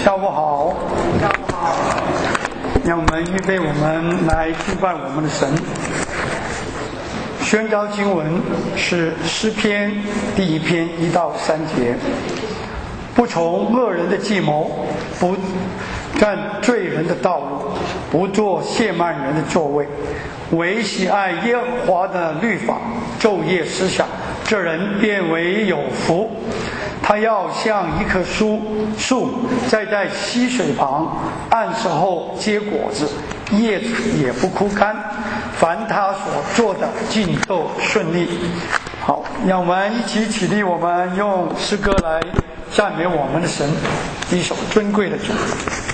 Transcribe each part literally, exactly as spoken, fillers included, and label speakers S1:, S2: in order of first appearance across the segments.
S1: 下午好。
S2: 下午好。
S1: 让我们预备我们来敬拜我们的神。宣召经文是诗篇第一篇一到三节。不从恶人的计谋，不占罪人的道路，不坐亵慢人的座位，唯喜爱耶和华的律法，昼夜思想，这人便为有福。他要像一棵树树栽在溪水旁，按时后结果子，叶子也不枯干，凡他所做的尽都顺利。好，让我们一起起立，我们用诗歌来赞美我们的神。一首尊贵的主。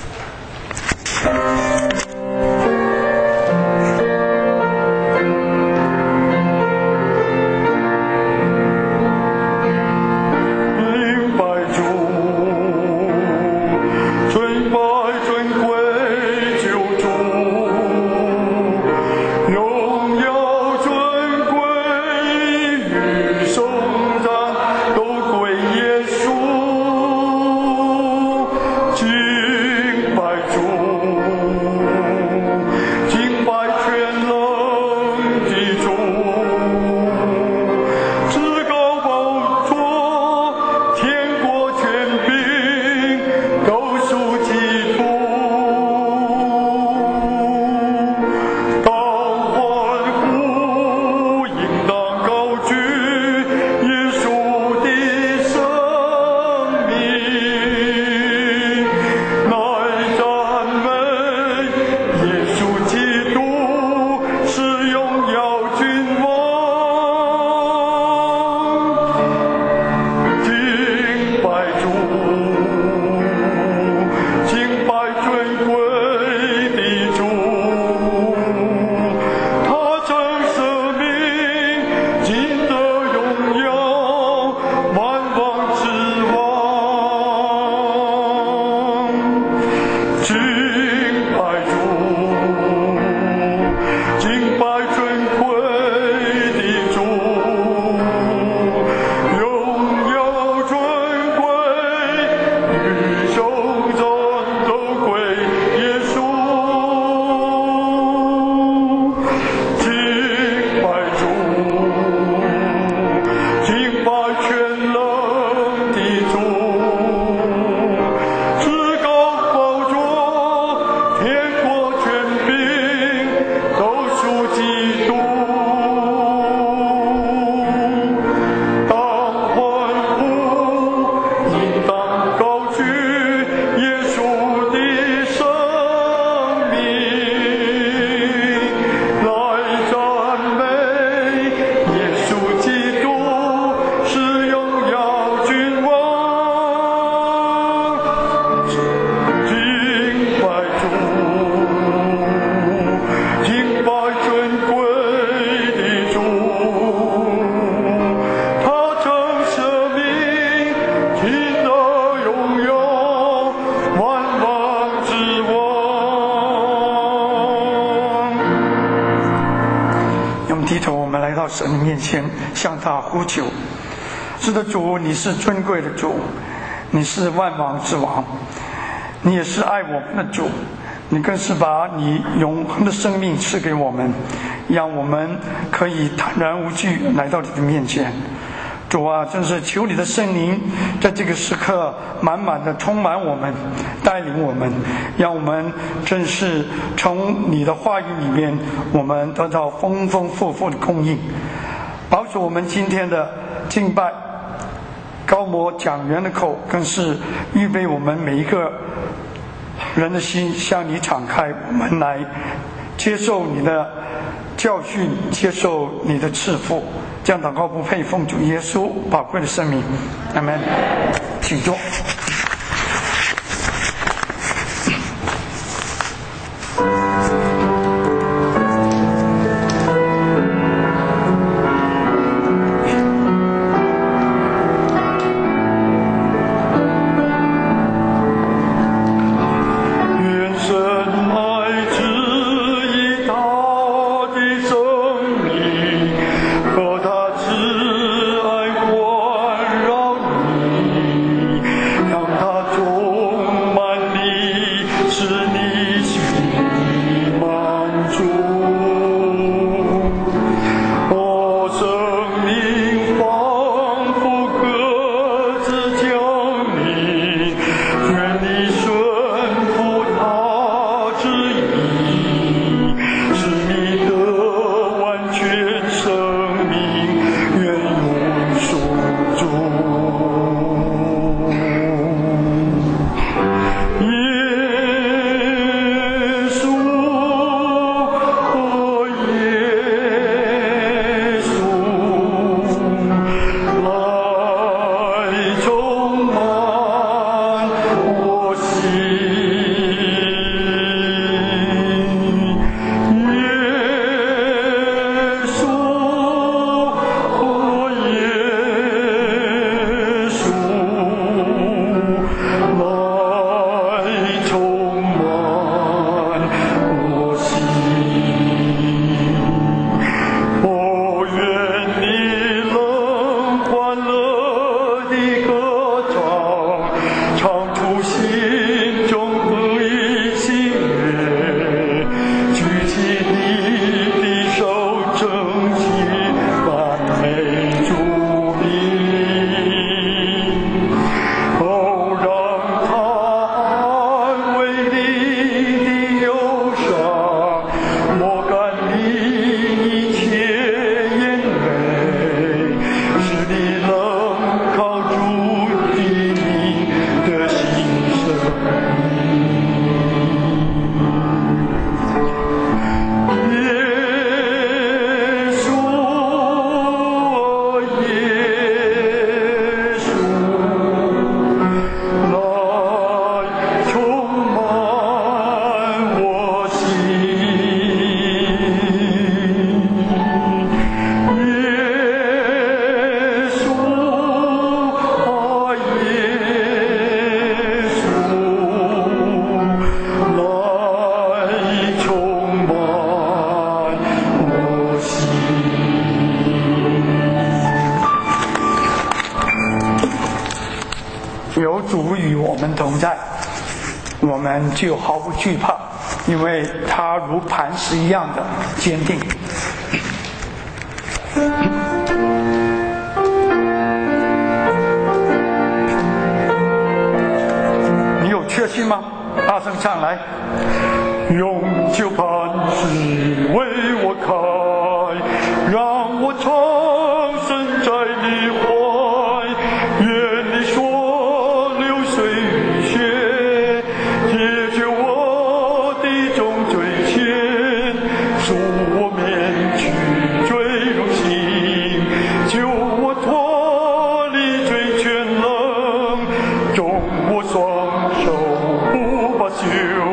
S1: 神的面前向他呼求。是的，主，你是尊贵的主，你是万王之王，你也是爱我们的主，你更是把你永恒的生命赐给我们，让我们可以坦然无惧来到你的面前。主啊，真是求你的圣灵在这个时刻满满的充满我们，带领我们，让我们真是从你的话语里面我们得到丰丰富富的供应，保守我们今天的敬拜。高摩讲员的口更是预备我们每一个人的心向你敞开，我们来接受你的教训，接受你的赐福。这样祷告不配奉主耶稣宝贵的生命，阿们。请坐。
S3: 和他慈爱环绕你。
S1: 就毫不惧怕，因为他如磐石一样的坚定。你有确信吗？大声唱来。永久磐石为我开，让我长生在你怀，愿你说流水雨血，解决我的种罪愆，赎我免去罪荣幸，救我脱离罪权能，中我双手不罢休。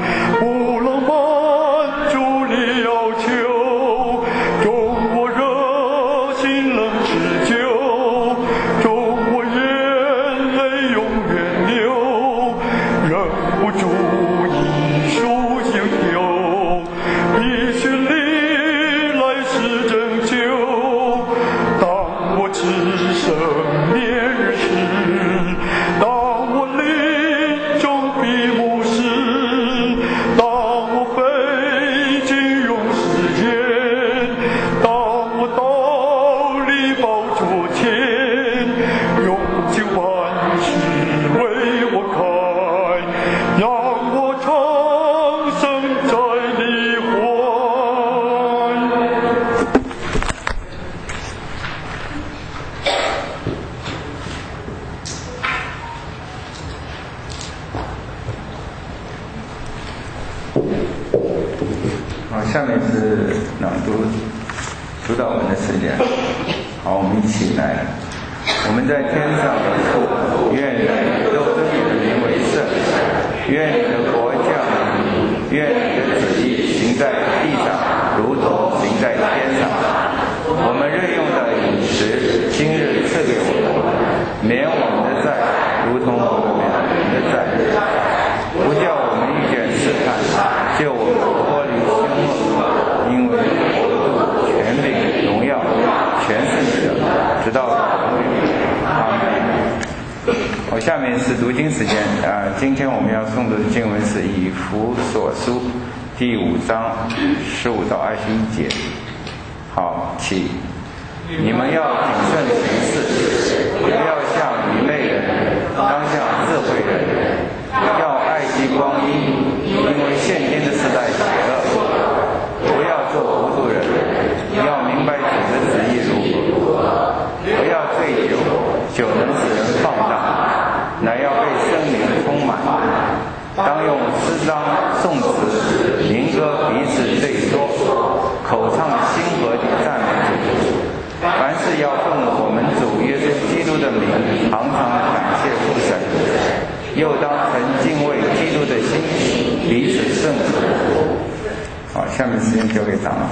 S2: 下面是朗读主导文的时间。好，我们一起来。我们在天上的父，愿你都尊你的名为圣，愿你的国降临，愿你的旨意行在地上，如同行在天上。我们日用的饮食，今日赐给我们，免我们的债，如同我们免我们的债，不叫我们遇见试探，救我们脱离凶恶，因为国度、权柄、荣耀，全是你的，直到永远。阿们。好，下面是读经时间啊、呃，今天我们要诵读的经文是以弗所书第五章十五到二十一节。好，起。你们要谨慎行事，不要像愚昧人，当像智慧人，要爱惜光阴，因为现今的时代邪恶。不要做糊涂人，要明白主的旨意如何。不要醉酒，酒能使人放荡，乃要被圣灵充满。当用诗章、颂词、民歌彼此对说，口唱心和地赞美主。凡事要奉我们主耶稣基督的名，常常感谢父神，又当存敬畏基督的心，彼此圣服。好，下面时间交给长老。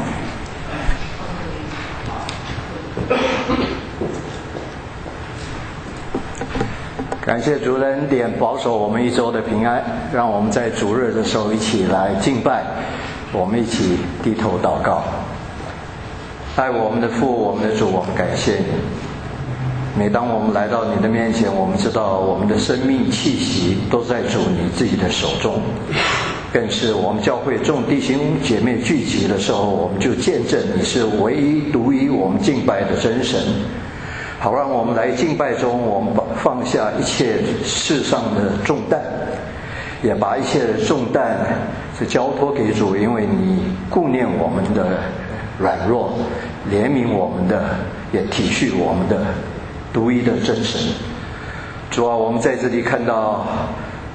S3: 感谢主的恩典，保守我们一周的平安，让我们在主日的时候一起来敬拜，我们一起低头祷告。爱我们的父，我们的主，我们感谢你。每当我们来到你的面前，我们知道我们的生命气息都在主你自己的手中，更是我们教会众弟兄姐妹聚集的时候，我们就见证你是唯一独一我们敬拜的真神。好让我们来敬拜中，我们放下一切世上的重担，也把一切的重担是交托给主，因为你顾念我们的软弱，怜悯我们的，也体恤我们的独一的真神。主啊，我们在这里看到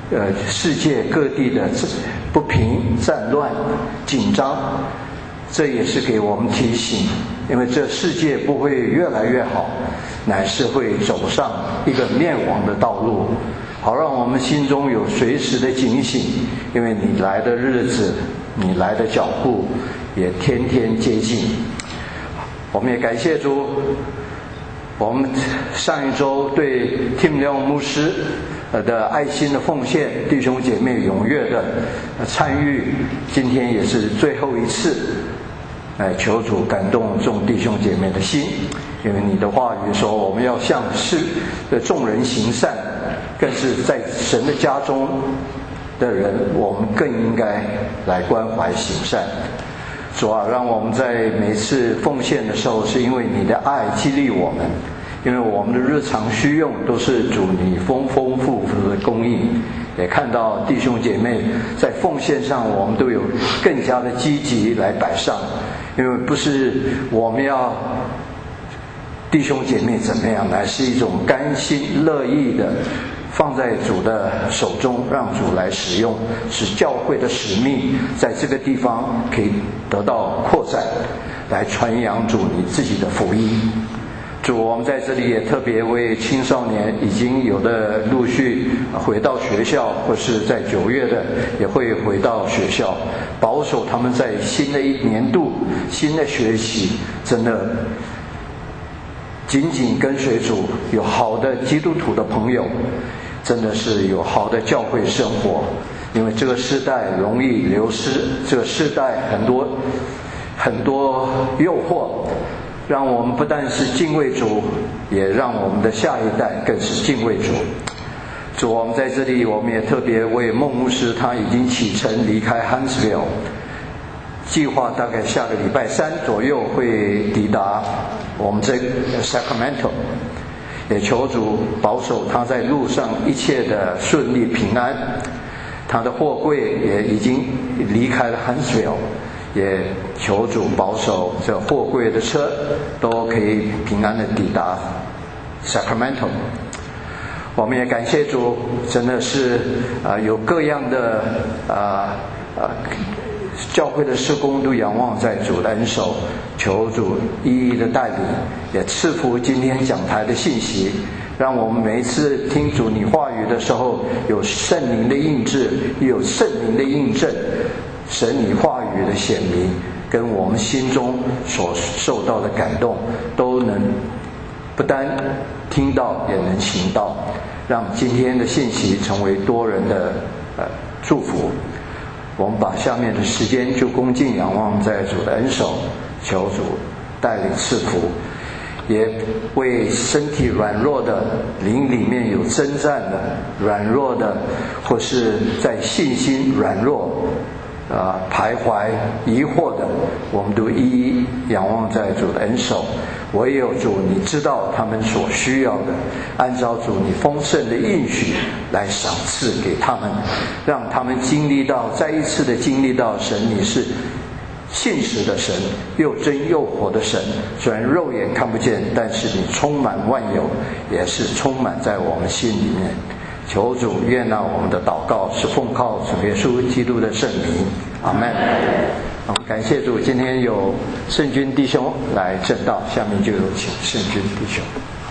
S3: 呃世界各地的不平、战乱、紧张，这也是给我们提醒，因为这世界不会越来越好，乃是会走上一个灭亡的道路，好让我们心中有随时的警醒，因为你来的日子，你来的脚步也天天接近。我们也感谢主，我们上一周对 Tim Leong 牧师的爱心的奉献，弟兄姐妹踊跃的参与，今天也是最后一次，哎，求主感动众弟兄姐妹的心，因为你的话语说我们要向世的众人行善，更是在神的家中的人，我们更应该来关怀行善。主啊，让我们在每次奉献的时候，是因为你的爱激励我们，因为我们的日常需用都是主你丰丰富富的供应，也看到弟兄姐妹在奉献上，我们都有更加的积极来摆上，因为不是我们要弟兄姐妹怎么样，乃是一种甘心乐意的放在主的手中，让主来使用，使教会的使命在这个地方可以得到扩展，来传扬主你自己的福音。主，我们在这里也特别为青少年已经有的陆续回到学校，或是在九月的也会回到学校，保守他们在新的一年度、新的学习，真的紧紧跟随主，有好的基督徒的朋友，真的是有好的教会生活。因为这个世代容易流失，这个世代很多很多诱惑，让我们不但是敬畏主，也让我们的下一代更是敬畏主。主，我们在这里，我们也特别为孟牧师，他已经启程离开 Huntsville， 计划大概下个礼拜三左右会抵达我们这个 Sacramento， 也求主保守他在路上一切的顺利平安。他的货柜也已经离开了 Huntsville， 也求主保守这货柜的车都可以平安的抵达 Sacramento。 我们也感谢主，真的是啊、呃、有各样的啊啊、呃、教会的事工都仰望在主的恩手，求主一一的带领，也赐福今天讲台的信息，让我们每一次听主你话语的时候，有圣灵的印证，有圣灵的印证，神你话语的显明，跟我们心中所受到的感动，都能不单听到，也能行到，让今天的信息成为多人的呃祝福。我们把下面的时间就恭敬仰望在主的恩手，求主带领赐福，也为身体软弱的、灵里面有征战的、软弱的，或是在信心软弱啊、呃、徘徊疑惑的，我们都一一仰望在主的恩手。唯有主你知道他们所需要的，按照主你丰盛的应许来赏赐给他们，让他们经历到，再一次的经历到神你是信实的神，又真又活的神。虽然肉眼看不见，但是你充满万有，也是充满在我们心里面。求主悦纳我们的祷告，是奉靠主耶稣基督的圣名，阿们。好，感谢主，今天有圣君弟兄来证道，下面就有请圣君弟兄。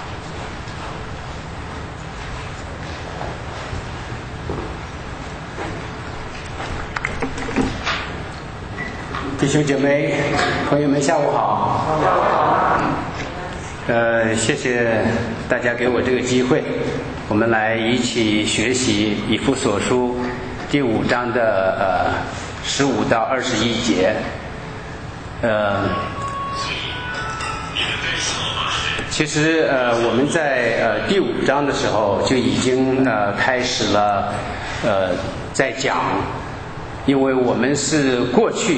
S4: 弟兄姐妹、朋友们，下午好。呃，谢谢大家给我这个机会，我们来一起学习以弗所书第五章的呃十五到二十一节。呃，其实呃我们在呃第五章的时候就已经呃开始了呃在讲，因为我们是过去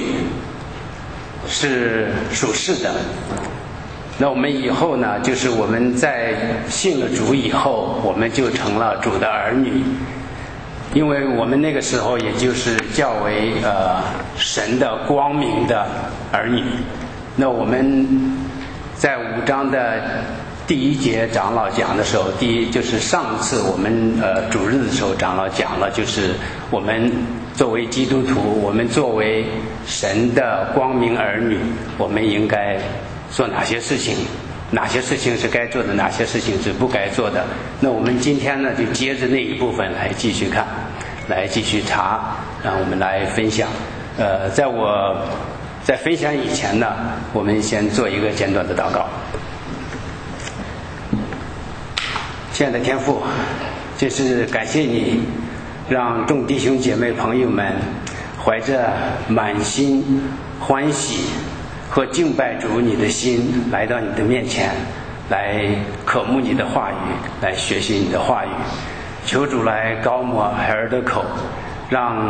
S4: 是属世的，那我们以后呢，就是我们在信了主以后，我们就成了主的儿女，因为我们那个时候也就是较为呃神的光明的儿女。那我们在五章的第一节长老讲的时候，第一就是上次我们呃主日的时候，长老讲了，就是我们作为基督徒，我们作为神的光明儿女，我们应该做哪些事情，哪些事情是该做的，哪些事情是不该做的。那我们今天呢，就接着那一部分来继续看，来继续查，让我们来分享。呃，在我在分享以前呢，我们先做一个简短的祷告。亲爱的天父，这是感谢你让众弟兄姐妹朋友们怀着满心欢喜和敬拜主你的心来到你的面前，来渴慕你的话语，来学习你的话语。求主来高抹孩儿的口，让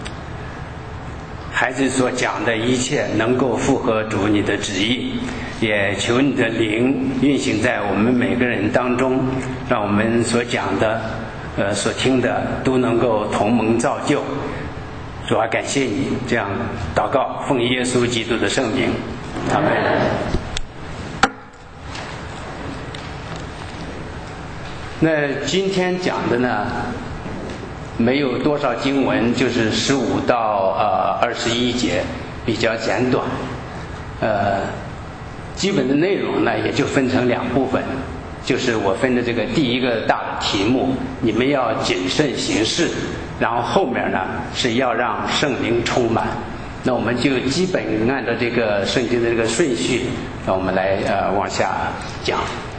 S4: 孩子所讲的一切能够符合主你的旨意，也求你的灵运行在我们每个人当中，让我们所讲的呃所听的都能够同蒙造就。主啊，感谢你，这样祷告奉耶稣基督的圣名，阿们。那今天讲的呢，没有多少经文，就是十五到呃二十一节，比较简短。呃，基本的内容呢，也就分成两部分，就是我分的这个第一个大的题目，你们要谨慎行事，然后后面呢是要让圣灵充满。那我们就基本按照这个圣经的这个顺序，让我们来呃往下讲。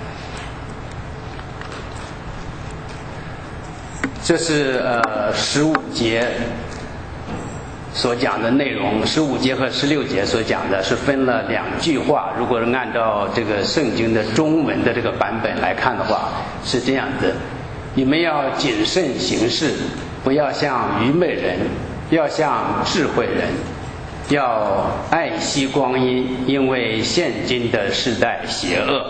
S4: 这是呃十五节所讲的内容，十五节和十六节所讲的是分了两句话。如果是按照这个圣经的中文的这个版本来看的话，是这样的：你们要谨慎行事，不要像愚昧人，要像智慧人，要爱惜光阴，因为现今的世代邪恶。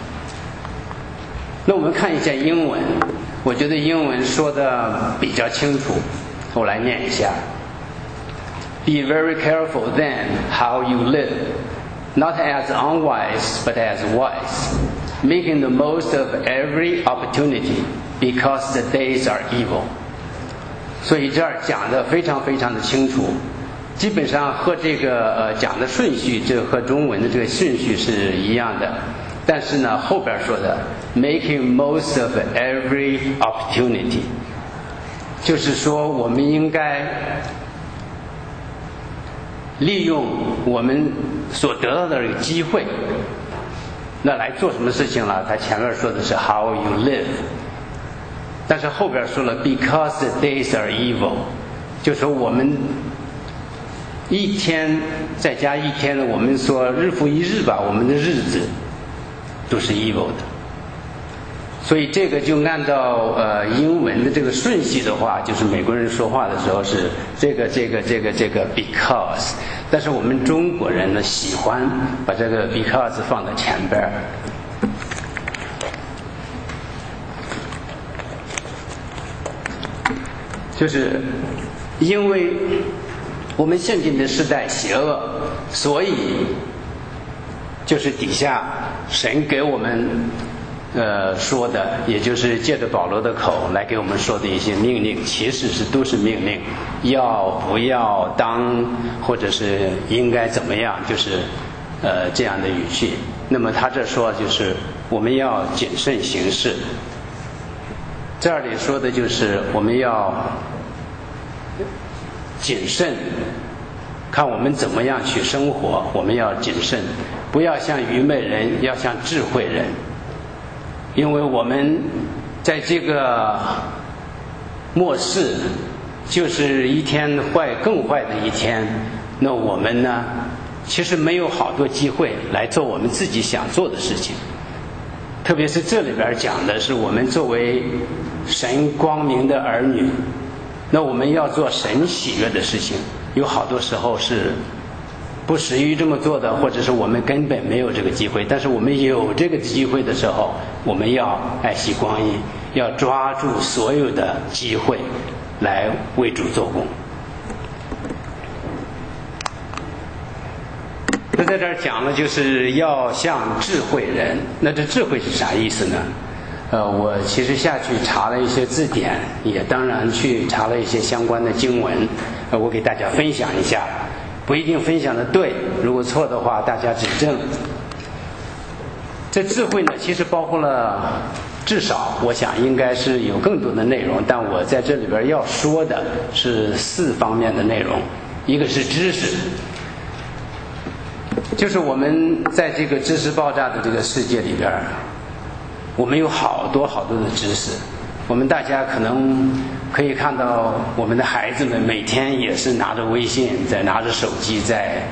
S4: 那我们看一下英文，我觉得英文说的比较清楚，我来念一下。Be very careful then how you live, not as unwise but as wise, making the most of every opportunity, because the days are evil. 所以这儿讲的非常非常的清楚，基本上和这个呃讲的顺序，这和中文的这个顺序是一样的。但是呢，后边说的 making most of every opportunity， 就是说我们应该利用我们所得到的这个机会，那来做什么事情了？他前面说的是 how you live， 但是后边说了 because the days are evil， 就说我们一天再加一天的，我们说日复一日吧，我们的日子都是 evil 的。所以这个就按照呃英文的这个顺序的话，就是美国人说话的时候是这个这个这个这个 because， 但是我们中国人呢喜欢把这个 because 放在前边，就是因为我们现今的时代邪恶，所以就是底下神给我们呃说的，也就是借着保罗的口来给我们说的一些命令，其实是都是命令，要不要当，或者是应该怎么样，就是呃这样的语气。那么他这说就是我们要谨慎行事，这里说的就是我们要谨慎，看我们怎么样去生活，我们要谨慎，不要像愚昧人，要像智慧人。因为我们在这个末世，就是一天坏更坏的一天，那我们呢其实没有好多机会来做我们自己想做的事情。特别是这里边讲的是我们作为神光明的儿女，那我们要做神喜悦的事情，有好多时候是不适于这么做的，或者是我们根本没有这个机会。但是我们有这个机会的时候，我们要爱惜光阴，要抓住所有的机会来为主做工。那在这儿讲了，就是要像智慧人。那这智慧是啥意思呢？呃，我其实下去查了一些字典，也当然去查了一些相关的经文，呃，我给大家分享一下，不一定分享的对，如果错的话，大家指正。这智慧呢，其实包括了，至少我想应该是有更多的内容，但我在这里边要说的是四方面的内容。一个是知识，就是我们在这个知识爆炸的这个世界里边，我们有好多好多的知识。我们大家可能可以看到，我们的孩子们每天也是拿着微信，在拿着手机在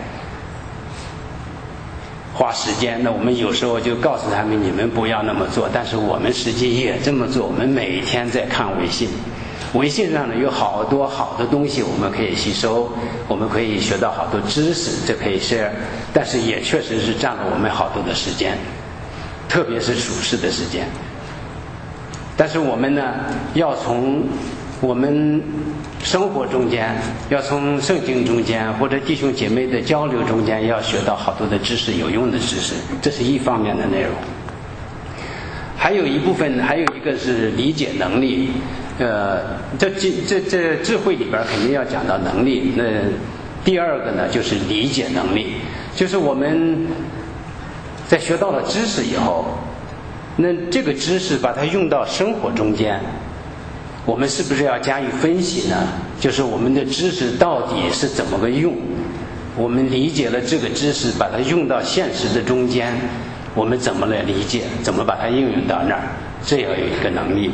S4: 花时间。那我们有时候就告诉他们，你们不要那么做，但是我们实际也这么做。我们每天在看微信，微信上呢有好多好的东西我们可以吸收，我们可以学到好多知识，这可以 share， 但是也确实是占了我们好多的时间，特别是属世的时间。但是我们呢，要从我们生活中间，要从圣经中间或者弟兄姐妹的交流中间，要学到好多的知识，有用的知识，这是一方面的内容。还有一部分，还有一个是理解能力。呃，这这这这智慧里边肯定要讲到能力。那第二个呢，就是理解能力，就是我们在学到了知识以后，那这个知识把它用到生活中间，我们是不是要加以分析呢？就是我们的知识到底是怎么个用？我们理解了这个知识，把它用到现实的中间，我们怎么来理解？怎么把它应用到那儿？这要有一个能力。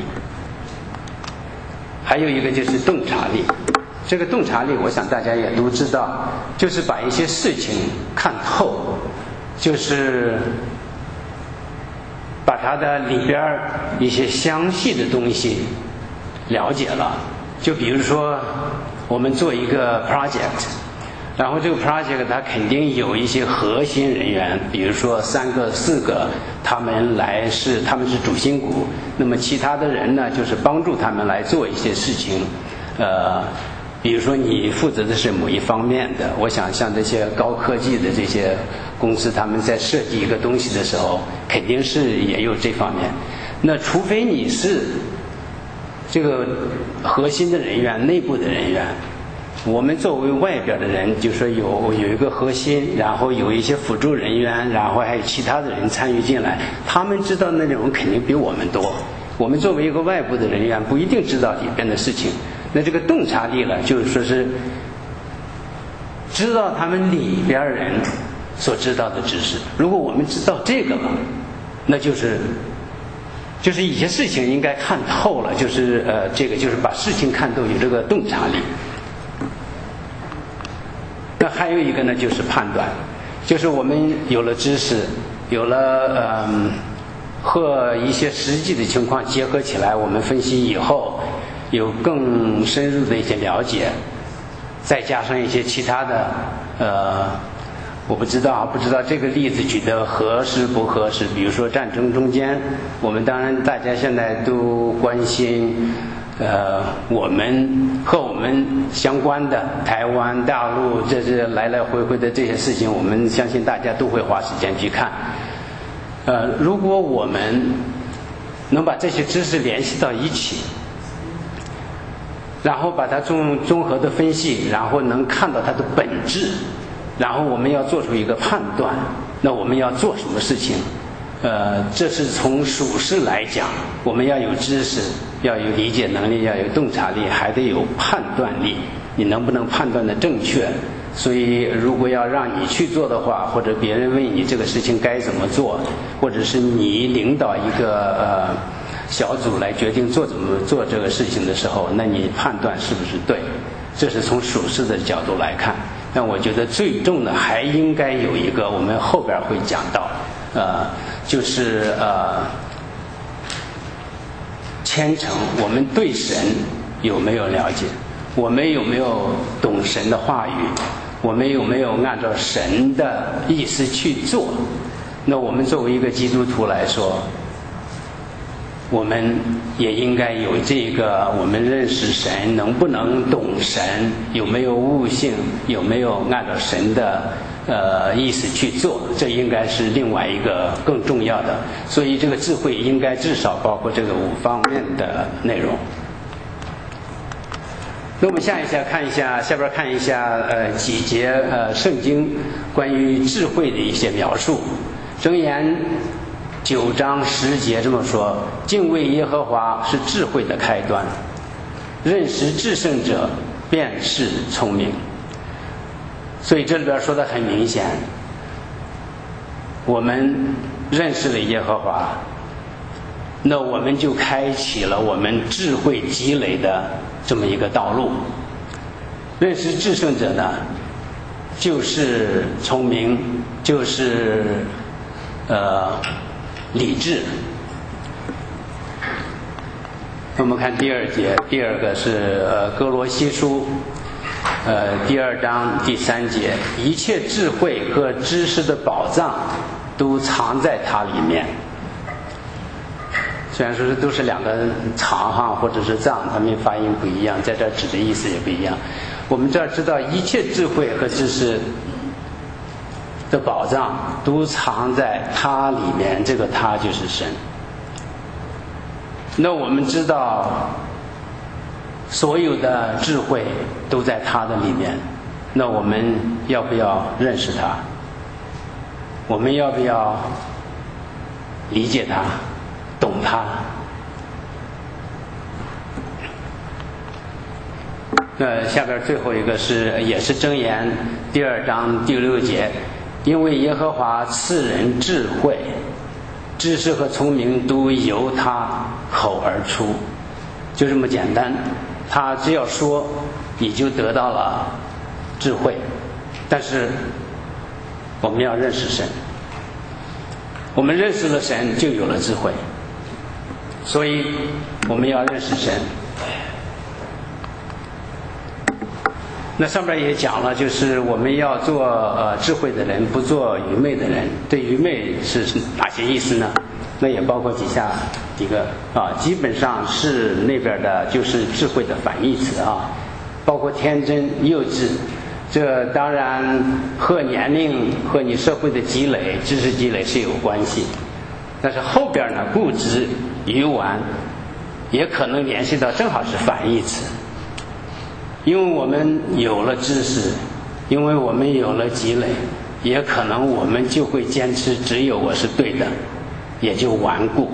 S4: 还有一个就是洞察力。这个洞察力，我想大家也都知道，就是把一些事情看透，就是把它的里边一些详细的东西了解了。就比如说我们做一个 project， 然后这个 project 它肯定有一些核心人员，比如说三个四个，他们来是他们是主心骨，那么其他的人呢，就是帮助他们来做一些事情。呃比如说你负责的是某一方面的，我想像这些高科技的这些公司，他们在设计一个东西的时候，肯定是也有这方面。那除非你是这个核心的人员，内部的人员，我们作为外边的人，就说有有一个核心，然后有一些辅助人员，然后还有其他的人参与进来，他们知道的内容肯定比我们多。我们作为一个外部的人员，不一定知道里边的事情。那这个洞察力了，就是说是知道他们里边人所知道的知识。如果我们知道这个了，那就是就是一些事情应该看透了，就是呃，这个就是把事情看透，有这个洞察力。那还有一个呢，就是判断，就是我们有了知识，有了嗯、呃、和一些实际的情况结合起来，我们分析以后，有更深入的一些了解，再加上一些其他的呃。我不知道，不知道这个例子举得合适不合适。比如说战争中间，我们当然大家现在都关心，呃，我们和我们相关的台湾、大陆，这是来来回回的这些事情，我们相信大家都会花时间去看。呃，如果我们能把这些知识联系到一起，然后把它综综合的分析，然后能看到它的本质。然后我们要做出一个判断，那我们要做什么事情？呃，这是从属世来讲，我们要有知识，要有理解能力，要有洞察力，还得有判断力。你能不能判断的正确？所以，如果要让你去做的话，或者别人问你这个事情该怎么做，或者是你领导一个呃小组来决定做怎么做这个事情的时候，那你判断是不是对？这是从属世的角度来看。但我觉得最重的还应该有一个，我们后边会讲到，呃，就是呃，虔诚。我们对神有没有了解？我们有没有懂神的话语？我们有没有按照神的意思去做？那我们作为一个基督徒来说，我们也应该有这个，我们认识神，能不能懂神，有没有悟性，有没有按照神的呃意思去做，这应该是另外一个更重要的。所以这个智慧应该至少包括这个五方面的内容。那我们下一下看一下，下边看一下呃几节呃圣经关于智慧的一些描述。箴言九章十节这么说：敬畏耶和华是智慧的开端，认识至圣者便是聪明。所以这里边说的很明显，我们认识了耶和华，那我们就开启了我们智慧积累的这么一个道路。认识至圣者呢，就是聪明，就是呃理智。我们看第二节，第二个是呃哥罗西书呃第二章第三节，一切智慧和知识的宝藏都藏在它里面。虽然说都是两个藏哈或者是藏，它们发音不一样，在这儿指的意思也不一样。我们这儿知道一切智慧和知识的宝藏都藏在它里面，这个它就是神。那我们知道所有的智慧都在它的里面，那我们要不要认识它？我们要不要理解它，懂它？那下边最后一个是也是箴言第二章第六节，因为耶和华赐人智慧，知识和聪明都由他口而出，就这么简单。他只要说，你就得到了智慧。但是我们要认识神，我们认识了神，就有了智慧。所以我们要认识神。那上边也讲了，就是我们要做呃智慧的人，不做愚昧的人。对愚昧是哪些意思呢？那也包括几下一个啊，基本上是那边的就是智慧的反义词啊，包括天真、幼稚。这当然和年龄和你社会的积累、知识积累是有关系，但是后边呢，固执、愚顽也可能联系到正好是反义词。因为我们有了知识，因为我们有了积累，也可能我们就会坚持只有我是对的，也就顽固、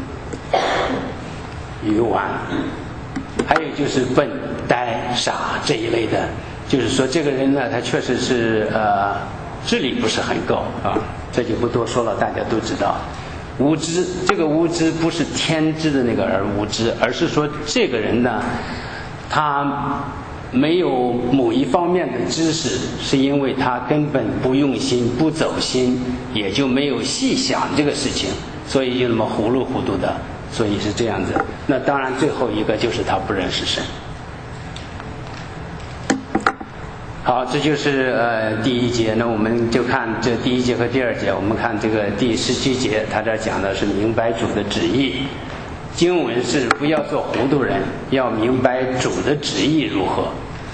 S4: 愚顽。还有就是笨、呆、傻这一类的，就是说这个人呢，他确实是呃智力不是很够啊，这就不多说了，大家都知道。无知，这个无知不是天知的那个而无知，而是说这个人呢，他没有某一方面的知识，是因为他根本不用心、不走心，也就没有细想这个事情，所以就那么糊里糊涂的，所以是这样子。那当然最后一个就是他不认识神。好，这就是呃第一节。那我们就看这第一节和第二节。我们看这个第十七节，他这讲的是明白主的旨意。经文是不要做糊涂人，要明白主的旨意如何。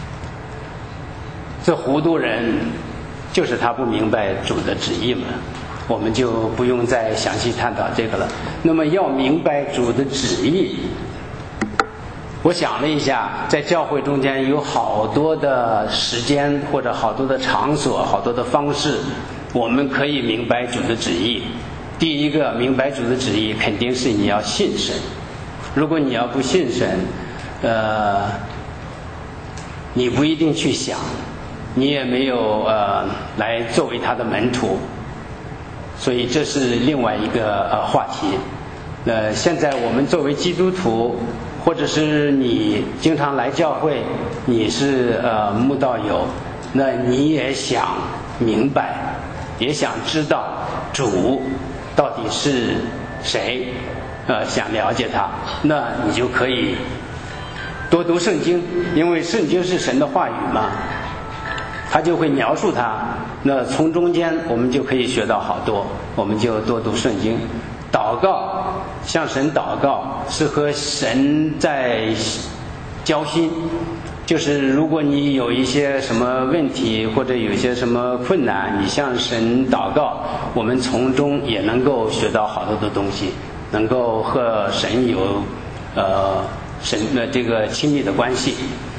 S4: 这糊涂人就是他不明白主的旨意嘛，我们就不用再详细探讨这个了。那么要明白主的旨意，我想了一下，在教会中间有好多的时间或者好多的场所、好多的方式，我们可以明白主的旨意。第一个，明白主的旨意肯定是你要信神。如果你要不信神，呃，你不一定去想，你也没有呃来作为他的门徒，所以这是另外一个呃话题。呃，现在我们作为基督徒，或者是你经常来教会，你是呃慕道友，那你也想明白，也想知道主到底是谁，呃，想了解他，那你就可以多读圣经，因为圣经是神的话语嘛，他就会描述他，那从中间我们就可以学到好多，我们就多读圣经。祷告，向神祷告是和神在交心， 就是如果你有一些什么问题或者有一些什么困难，你向神祷告，我们从中也能够学到好多的东西，能够和神有呃神的这个亲密的关系。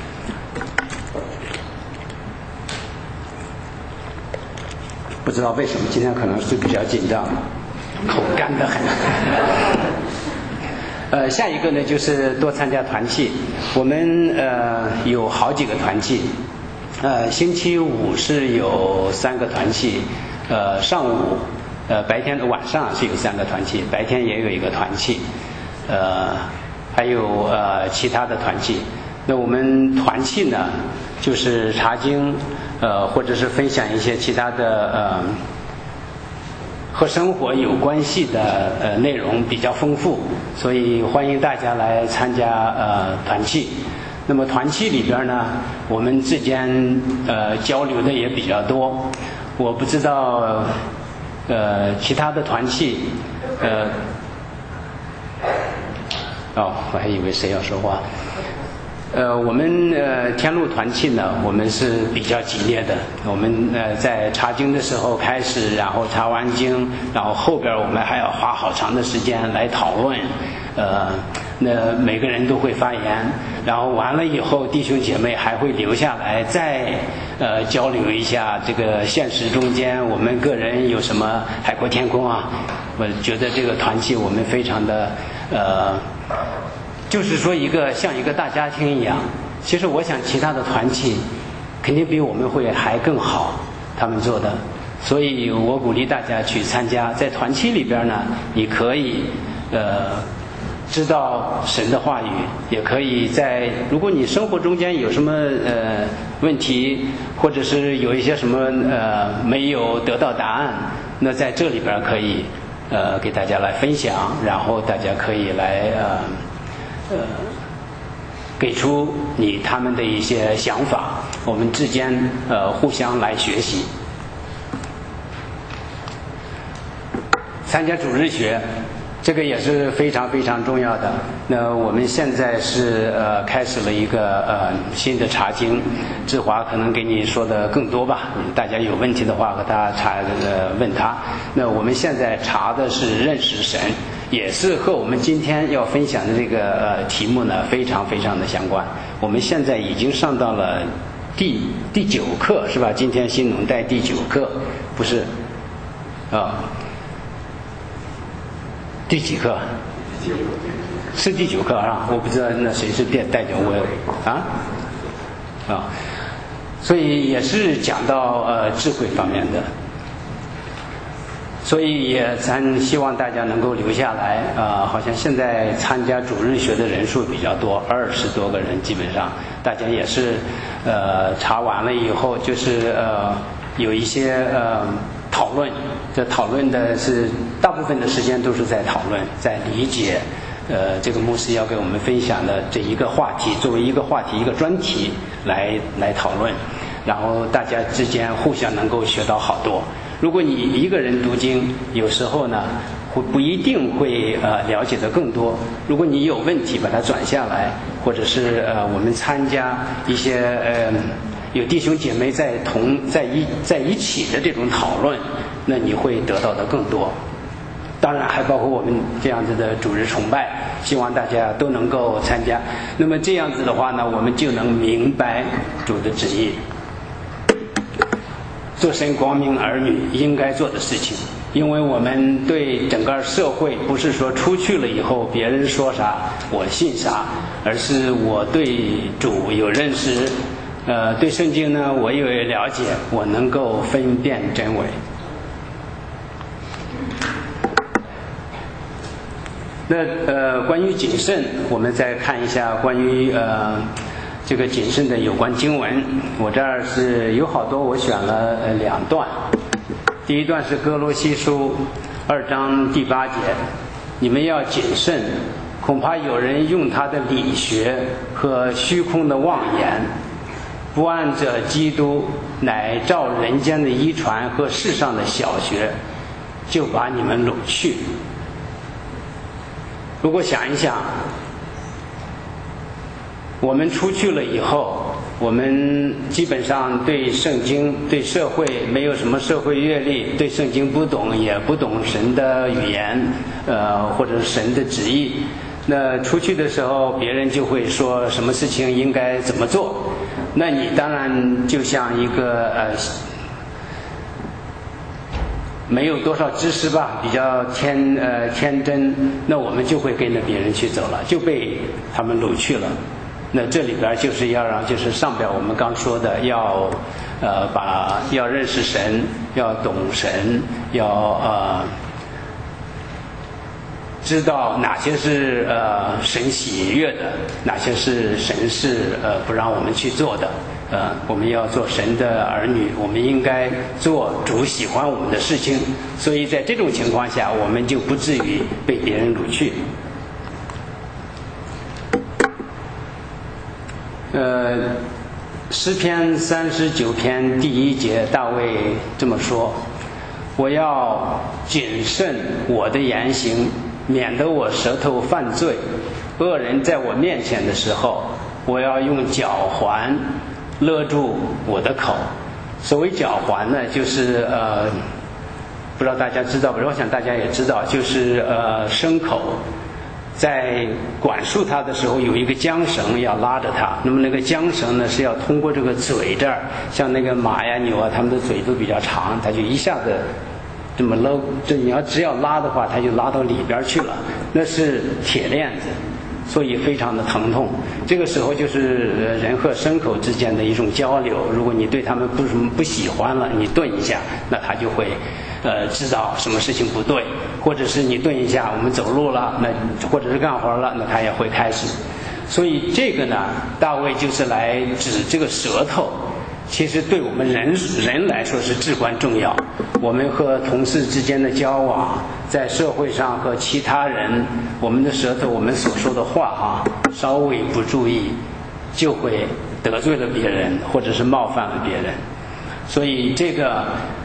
S4: 不知道为什么今天可能是比较紧张，口干得很。呃，下一个呢就是多参加团契。我们呃有好几个团契，呃，星期五是有三个团契，呃，上午、呃白天、晚上是有三个团契，白天也有一个团契，呃，还有呃其他的团契。那我们团契呢，就是查经，呃，或者是分享一些其他的呃。和生活有关系的呃内容比较丰富，所以欢迎大家来参加呃团契。那么团契里边呢，我们之间呃交流的也比较多。我不知道呃其他的团契呃哦，我还以为谁要说话。呃，我们呃天路团契呢，我们是比较激烈的。我们呃在查经的时候开始，然后查完经，然后后边我们还要花好长的时间来讨论。呃，那每个人都会发言，然后完了以后，弟兄姐妹还会留下来再呃交流一下这个现实中间我们个人有什么海阔天空啊。我觉得这个团契我们非常的呃。就是说一个像一个大家庭一样，其实我想其他的团契肯定比我们会还更好，他们做的，所以我鼓励大家去参加。在团契里边呢，你可以呃知道神的话语，也可以在如果你生活中间有什么呃问题，或者是有一些什么呃没有得到答案，那在这里边可以呃给大家来分享，然后大家可以来呃呃，给出你他们的一些想法，我们之间呃互相来学习。参加主日学，这个也是非常非常重要的。那我们现在是呃开始了一个呃新的查经，志华可能给你说的更多吧。大家有问题的话和他查呃问他。那我们现在查的是认识神。也是和我们今天要分享的这个呃题目呢非常非常的相关。我们现在已经上到了第第九课是吧？今天新农带第九课，不是啊、哦？第几课？是第九课啊？我不知道那谁是带带讲我啊啊、哦，所以也是讲到呃智慧方面的。所以也咱希望大家能够留下来啊、呃！好像现在参加主日学的人数比较多，二十多个人，基本上大家也是呃查完了以后，就是呃有一些呃讨论。这讨论的是大部分的时间都是在讨论，在理解呃这个牧师要给我们分享的这一个话题，作为一个话题一个专题来来讨论，然后大家之间互相能够学到好多。如果你一个人读经，有时候呢，会不一定会呃了解的更多。如果你有问题，把它转下来，或者是呃我们参加一些呃有弟兄姐妹在同在一在一起的这种讨论，那你会得到的更多。当然还包括我们这样子的主日崇拜，希望大家都能够参加。那么这样子的话呢，我们就能明白主的旨意。做神光明儿女应该做的事情，因为我们对整个社会不是说出去了以后别人说啥我信啥，而是我对主有认识，呃，对圣经呢我有了解，我能够分辨真伪。那呃，关于谨慎，我们再看一下关于呃。这个谨慎的有关经文，我这儿是有好多，我选了呃两段。第一段是哥罗西书二章第八节，你们要谨慎，恐怕有人用他的理学和虚空的妄言，不按着基督乃照人间的遗传和世上的小学，就把你们掳去。如果想一想，我们出去了以后， 我们基本上对圣经、对社会没有什么社会阅历，对圣经不懂，也不懂神的语言，呃，或者是神的旨意。那出去的时候，别人就会说什么事情应该怎么做。那你当然就像一个呃，没有多少知识吧，比较天呃天真，那我们就会跟着别人去走了，就被他们掳去了。那这里边就是要让，就是上边我们刚说的，要呃把要认识神，要懂神，要呃知道哪些是呃神喜悦的，哪些是神是呃不让我们去做的。呃，我们要做神的儿女，我们应该做主喜欢我们的事情。所以在这种情况下，我们就不至于被别人掳去。呃，诗篇三十九篇第一节，大卫这么说：我要谨慎我的言行，免得我舌头犯罪。恶人在我面前的时候，我要用脚环勒住我的口。所谓脚环呢，就是呃，不知道大家知道不？我想大家也知道，就是呃牲口在管束它的时候，有一个缰绳要拉着它。那么那个缰绳呢，是要通过这个嘴这儿，像那个马呀、牛啊，它们的嘴都比较长，它就一下子这么搂。这你要只要拉的话，它就拉到里边去了。那是铁链子，所以非常的疼痛。这个时候就是人和牲口之间的一种交流。如果你对他们不什么不喜欢了，你顿一下，那他就会呃知道什么事情不对，或者是你顿一下，我们走路了，那或者是干活了，那他也会开始。所以这个呢，大卫就是来指这个舌头，其实对我们人人来说是至关重要。我们和同事之间的交往，在社会上和其他人，我们的舌头，我们所说的话啊，稍微不注意，就会得罪了别人，或者是冒犯了别人。所以这个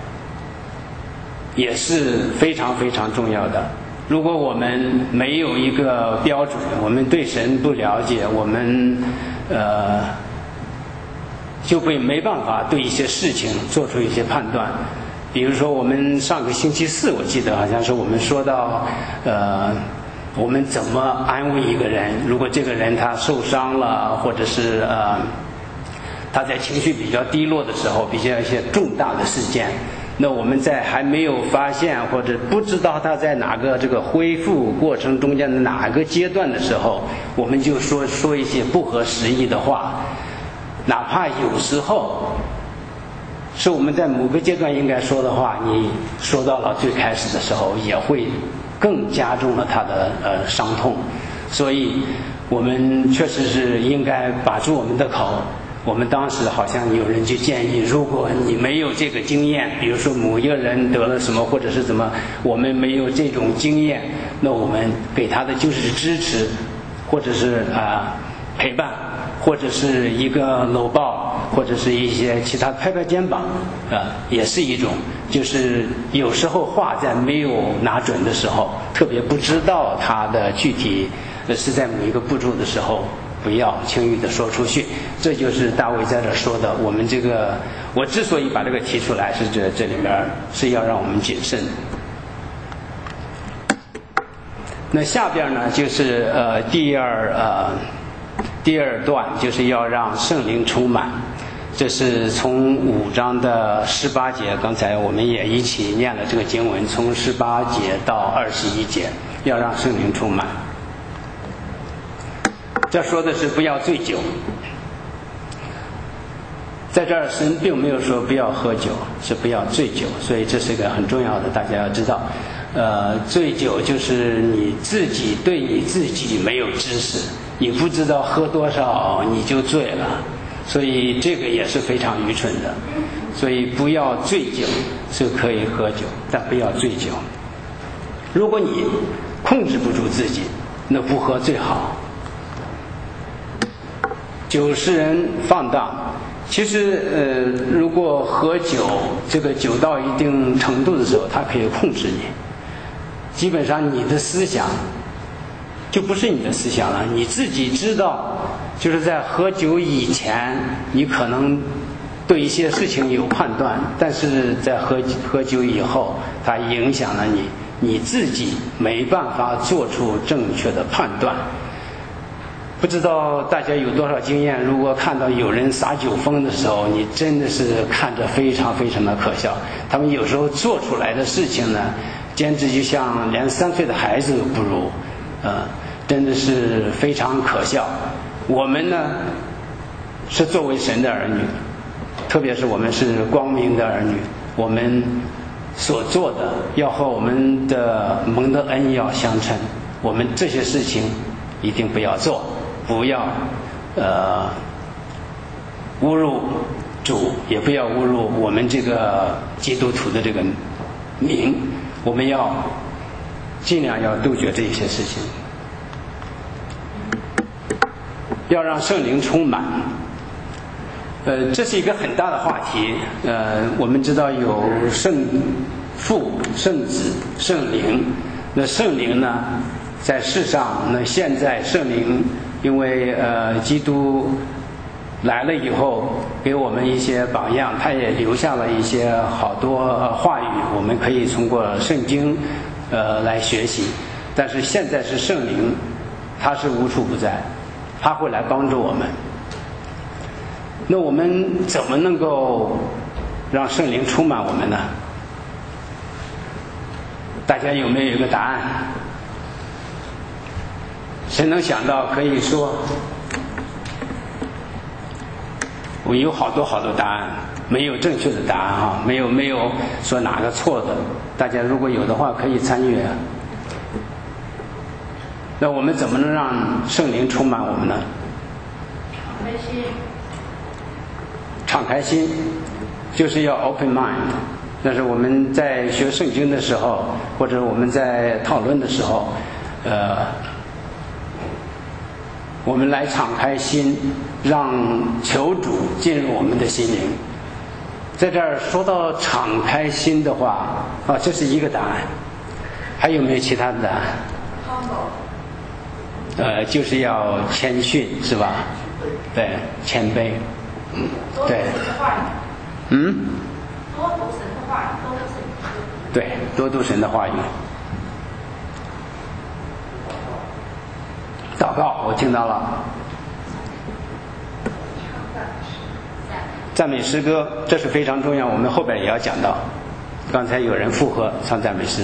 S4: 也是非常非常重要的。如果我们没有一个标准，我们对神不了解，我们呃就会没办法对一些事情做出一些判断。比如说我们上个星期四，我记得好像是我们说到呃我们怎么安慰一个人，如果这个人他受伤了，或者是呃他在情绪比较低落的时候，比较一些重大的事件，那我们在还没有发现或者不知道他在哪个这个恢复过程中间的哪个阶段的时候，我们就说说一些不合时宜的话，哪怕有时候是我们在某个阶段应该说的话，你说到了最开始的时候，也会更加重了他的呃伤痛。所以我们确实是应该把住我们的口。我们当时好像有人就建议，如果你没有这个经验，比如说某一个人得了什么，或者是怎么，我们没有这种经验，那我们给他的就是支持，或者是啊、呃、陪伴，或者是一个搂抱，或者是一些其他拍拍肩膀，啊、呃，也是一种。就是有时候话在没有拿准的时候，特别不知道它的具体是在某一个步骤的时候，不要轻易的说出去。这就是大卫在这说的。我们这个，我之所以把这个提出来，是这这里边是要让我们谨慎。那下边呢，就是呃第二呃第二段，就是要让圣灵充满。这是从五章的十八节，刚才我们也一起念了这个经文，从十八节到二十一节，要让圣灵充满。这说的是不要醉酒，在这儿神并没有说不要喝酒，是不要醉酒，所以这是一个很重要的，大家要知道。呃，醉酒就是你自己对你自己没有知识，你不知道喝多少你就醉了，所以这个也是非常愚蠢的。所以不要醉酒，是可以喝酒，但不要醉酒。如果你控制不住自己，那不喝最好。酒使人放荡，其实呃，如果喝酒，这个酒到一定程度的时候，它可以控制你。基本上你的思想就不是你的思想了，你自己知道就是在喝酒以前，你可能对一些事情有判断，但是在喝喝酒以后，它影响了你，你自己没办法做出正确的判断。不知道大家有多少经验，如果看到有人撒酒疯的时候，你真的是看着非常非常的可笑。他们有时候做出来的事情呢，简直就像连三岁的孩子都不如，呃，真的是非常可笑。我们呢，是作为神的儿女，特别是我们是光明的儿女，我们所做的要和我们的蒙的恩要相称。我们这些事情一定不要做，不要呃侮辱主，也不要侮辱我们这个基督徒的这个名。我们要尽量要杜绝这些事情，要让圣灵充满。呃，这是一个很大的话题。呃，我们知道有圣父、圣子、圣灵。那圣灵呢，在世上，那现在圣灵因为呃基督来了以后，给我们一些榜样，他也留下了一些好多、呃、话语，我们可以通过圣经呃来学习。但是现在是圣灵，他是无处不在，他会来帮助我们。那我们怎么能够让圣灵充满我们呢？大家有没有一个答案？谁能想到？可以说，我有好多好多答案，没有正确的答案哈，没有没有说哪个错的。大家如果有的话，可以参与。那我们怎么能让圣灵充满我们呢？
S5: 敞开心，
S4: 敞开心，就是要 open mind。但是我们在学圣经的时候，或者我们在讨论的时候，呃，我们来敞开心，让求主进入我们的心灵。在这儿说到敞开心的话，啊，这是一个答案。还有没有其他的答案？呃，就是要谦逊，是吧？对，谦卑。嗯，对。嗯。
S5: 多读神的话语，多读神的话语。
S4: 对，多读神的话语。祷告，我听到了。赞美诗歌，这是非常重要，我们后边也要讲到。刚才有人附和唱赞美诗。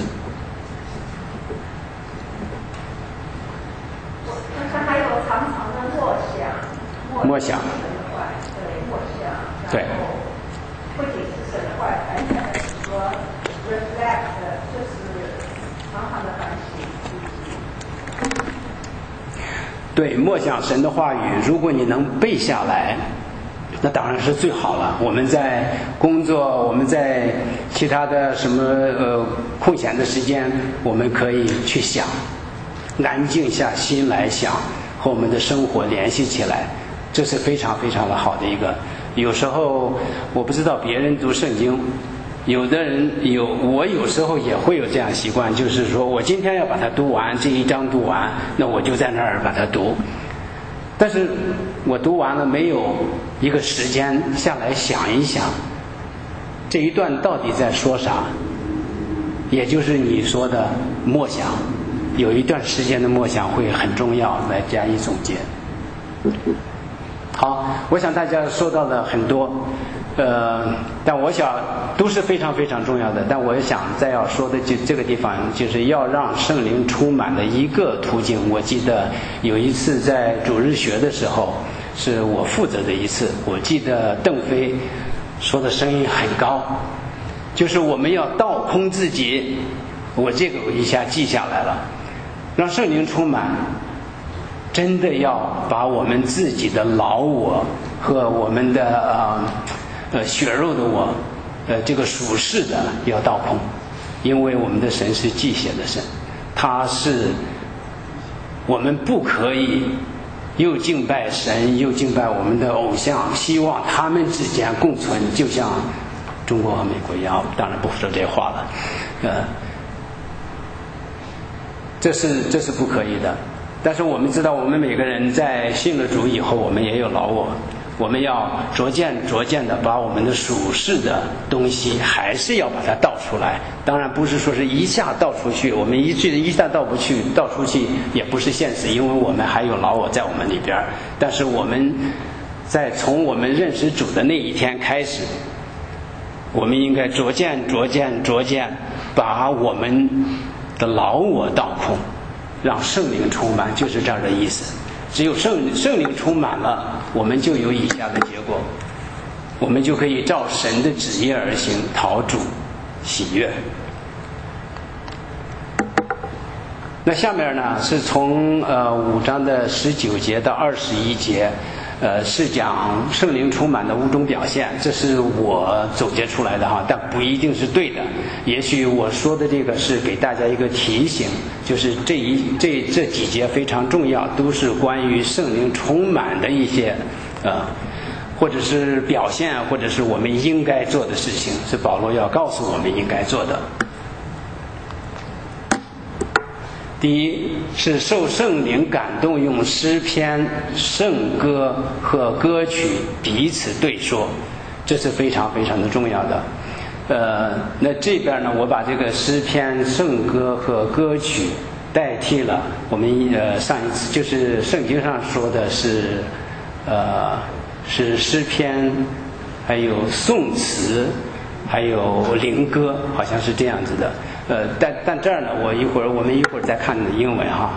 S5: 还有常常的默想。
S4: 默想。
S5: 对，默想。
S4: 对。
S5: 不仅是神的话，而且说 reflect， 就是常常的反省。
S4: 对，默想神的话语，如果你能背下来，那当然是最好了。我们在工作，我们在其他的什么呃空闲的时间，我们可以去想，安静下心来想，和我们的生活联系起来，这是非常非常的好的一个。有时候我不知道别人读圣经，有的人有，我有时候也会有这样习惯，就是说我今天要把它读完，这一章读完，那我就在那儿把它读。但是我读完了，没有一个时间下来想一想，这一段到底在说啥？也就是你说的默想，有一段时间的默想会很重要，来加以总结。好，我想大家说到了很多，呃，但我想都是非常非常重要的。但我想再要说的就这个地方，就是要让圣灵充满的一个途径。我记得有一次在主日学的时候，是我负责的一次。我记得邓飞说的声音很高，就是我们要倒空自己。我这个我一下记下来了，让圣灵充满。真的要把我们自己的老我和我们的呃呃血肉的我，呃这个属世的要倒空，因为我们的神是忌邪的神，他是我们不可以又敬拜神又敬拜我们的偶像，希望他们之间共存，就像中国和美国一样。当然不说这话了，呃，这是这是不可以的。 但是我们知道，我们每个人在信了主以后，我们也有老我，我们要逐渐逐渐的把我们的属世的东西还是要把它倒出来。当然不是说是一下倒出去，我们一句一下倒不去，倒出去也不是现实，因为我们还有老我在我们里边。但是我们在从我们认识主的那一天开始，我们应该逐渐逐渐逐渐把我们的老我倒空，让圣灵充满，就是这样的意思。只有圣圣灵充满了，我们就有以下的结果，我们就可以照神的旨意而行，讨主喜悦。那下面呢，是从呃五章的十九节到二十一节，呃是讲圣灵充满的五种表现，这是我总结出来的哈，但不一定是对的。也许我说的这个是给大家一个提醒，就是这一这这几节非常重要，都是关于圣灵充满的一些呃，或者是表现，或者是我们应该做的事情，是保罗要告诉我们应该做的。第一是受圣灵感动，用诗篇、圣歌和歌曲彼此对说，这是非常非常的重要的。呃，那这边呢，我把这个诗篇、圣歌和歌曲代替了我们呃上一次就是圣经上说的是呃是诗篇，还有颂词，还有灵歌，好像是这样子的。呃，但但这儿呢，我一会儿我们一会儿再看的英文哈。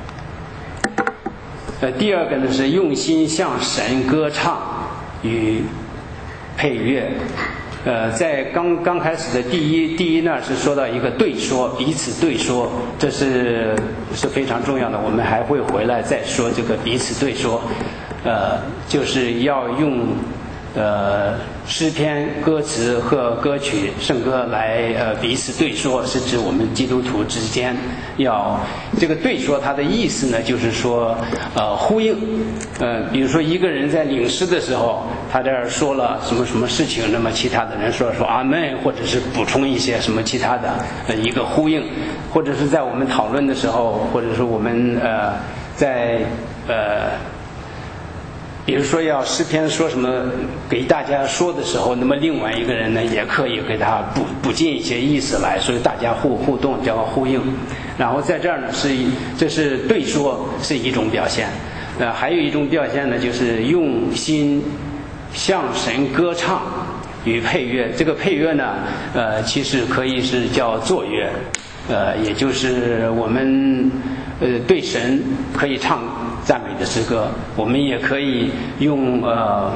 S4: 呃，第二个呢是用心向神歌唱与配乐。呃，在刚刚开始的第一第一那是说到一个对说，彼此对说，这是是非常重要的。我们还会回来再说这个彼此对说，呃，就是要用呃诗篇、歌词和歌曲、圣歌来呃彼此对说，是指我们基督徒之间要这个对说，它的意思呢就是说呃呼应，呃比如说一个人在领诗的时候，他这儿说了什么什么事情，那么其他的人说说阿门，或者是补充一些什么其他的呃一个呼应，或者是在我们讨论的时候，或者是我们呃在呃。比如说要诗篇说什么给大家说的时候，那么另外一个人呢也可以给他补补进一些意思来，所以大家互互动叫呼应。然后在这儿呢是这是对说是一种表现，呃还有一种表现呢就是用心向神歌唱与配乐。这个配乐呢呃其实可以是叫作乐，呃也就是我们呃对神可以唱赞美的诗歌，我们也可以用呃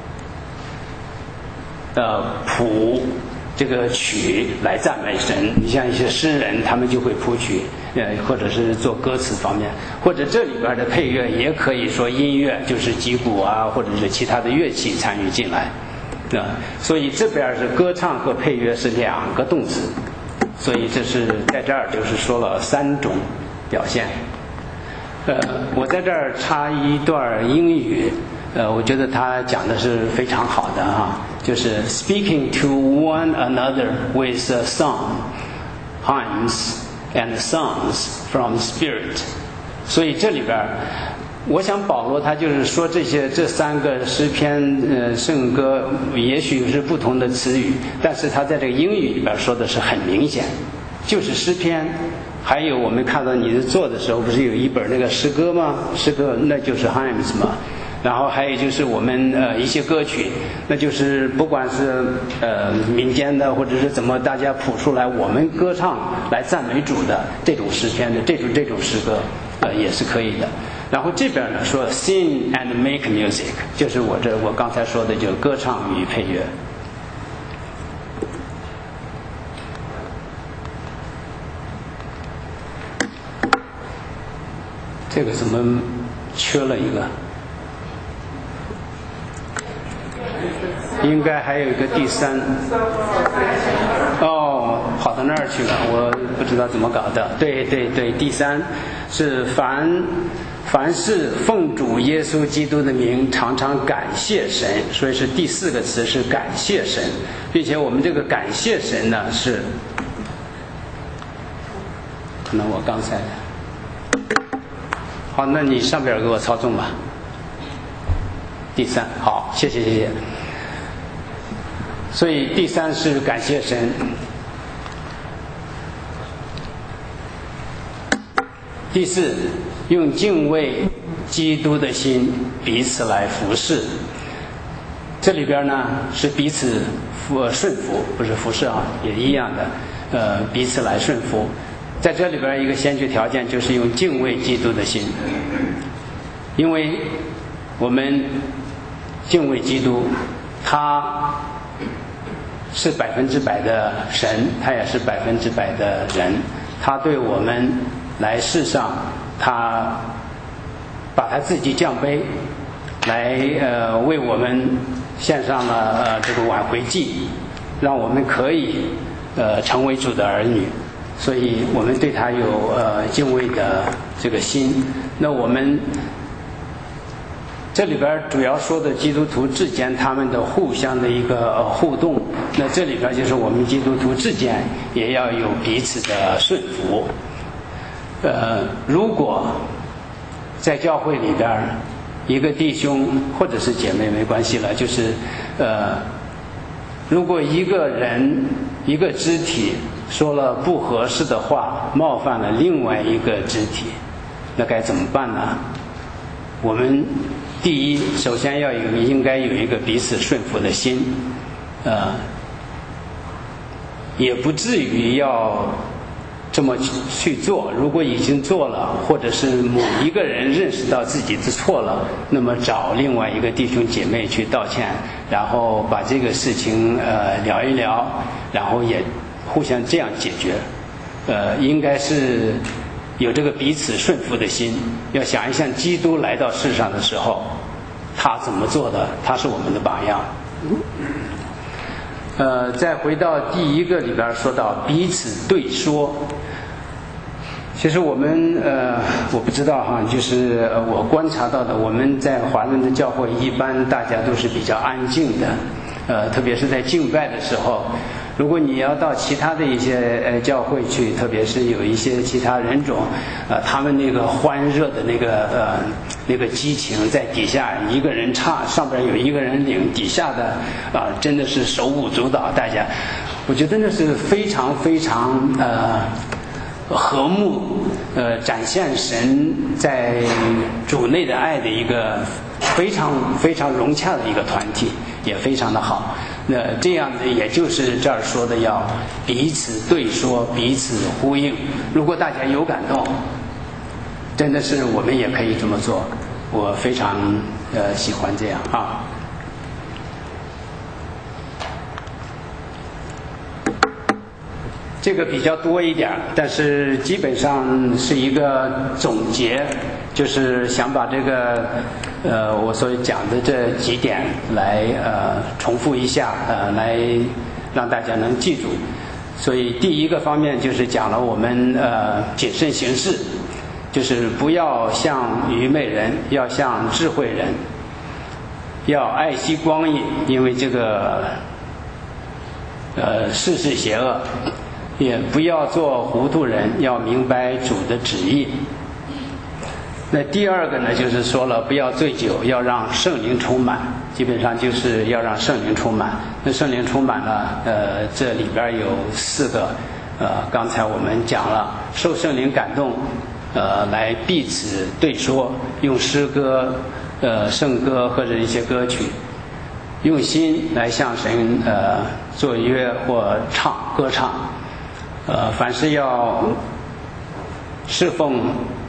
S4: 呃谱这个曲来赞美神。你像一些诗人，他们就会谱曲，呃或者是做歌词方面，或者这里边的配乐也可以说音乐，就是击鼓啊，或者是其他的乐器参与进来。啊、呃，所以这边是歌唱和配乐是两个动词，所以这是在这儿就是说了三种表现。呃，我在这儿插一段英语，呃，我觉得他讲的是非常好的哈，就是 speaking to one another with a song, hymns and songs from the Spirit。所以这里边，我想保罗他就是说这些这三个诗篇、呃圣歌，也许是不同的词语，但是他在这个英语里边说的是很明显，就是诗篇。还有我们看到你做的时候不是有一本那个诗歌吗？诗歌那就是 hymns 嘛。然后还有就是我们呃一些歌曲，那就是不管是呃民间的或者是怎么大家谱出来我们歌唱来赞美主的这种诗篇的这种这种诗歌呃也是可以的。然后这边呢说 sing and make music， 就是我这我刚才说的就歌唱与配乐。这个怎么缺了一个？应该还有一个第三。哦，跑到那儿去了，我不知道怎么搞的。对对对，第三是凡凡是奉主耶稣基督的名，常常感谢神，所以是第四个词是感谢神，并且我们这个感谢神呢是，可能我刚才。 好，那你上边给我操纵吧。第三，好，谢谢谢谢。所以第三是感谢神。第四，用敬畏基督的心彼此来服侍。这里边呢是彼此服顺服，不是服侍啊，也一样的，呃，彼此来顺服。在这里边一个先决条件就是用敬畏基督的心，因为我们敬畏基督，他是百分之百的神，他也是百分之百的人，他对我们来世上，他把他自己降卑，来呃为我们献上了呃这个挽回祭，让我们可以呃成为主的儿女，所以我们对他有呃敬畏的这个心。那我们这里边主要说的基督徒之间他们的互相的一个呃互动，那这里边就是我们基督徒之间也要有彼此的顺服。呃，如果在教会里边一个弟兄或者是姐妹没关系了，就是呃，如果一个人一个肢体说了不合适的话，冒犯了另外一个肢体，那该怎么办呢？我们第一，首先要有应该有一个彼此顺服的心，呃，也不至于要这么去做。如果已经做了，或者是某一个人认识到自己的错了，那么找另外一个弟兄姐妹去道歉，然后把这个事情呃聊一聊，然后也互相这样解决。呃，应该是有这个彼此顺服的心。要想一想基督来到世上的时候他怎么做的，他是我们的榜样。呃，再回到第一个里边说到彼此对说，其实我们呃我不知道哈，就是呃我观察到的，我们在华人的教会一般大家都是比较安静的，呃特别是在敬拜的时候，如果你要到其他的一些呃教会去，特别是有一些其他人种，呃，他们那个欢热的那个呃那个激情，在底下一个人唱，上边有一个人领，底下的啊、呃、真的是手舞足蹈，大家，我觉得那是非常非常呃和睦，呃展现神在主内的爱的一个非常非常融洽的一个团体，也非常的好。那这样的也就是这儿说的要彼此对说，彼此呼应。如果大家有感动，真的是我们也可以这么做，我非常呃喜欢这样啊。这个比较多一点，但是基本上是一个总结，就是想把这个呃我所讲的这几点来呃重复一下，呃来让大家能记住。所以第一个方面就是讲了我们呃谨慎行事，就是不要像愚昧人，要像智慧人，要爱惜光阴，因为这个呃世事邪恶。也不要做糊涂人，要明白主的旨意。那第二个呢，就是说了不要醉酒，要让圣灵充满，基本上就是要让圣灵充满。那圣灵充满了，呃，这里边有四个，呃，刚才我们讲了，受圣灵感动，呃，来彼此对说，用诗歌、呃圣歌或者一些歌曲，用心来向神呃作约或唱歌唱。呃，凡是要侍奉，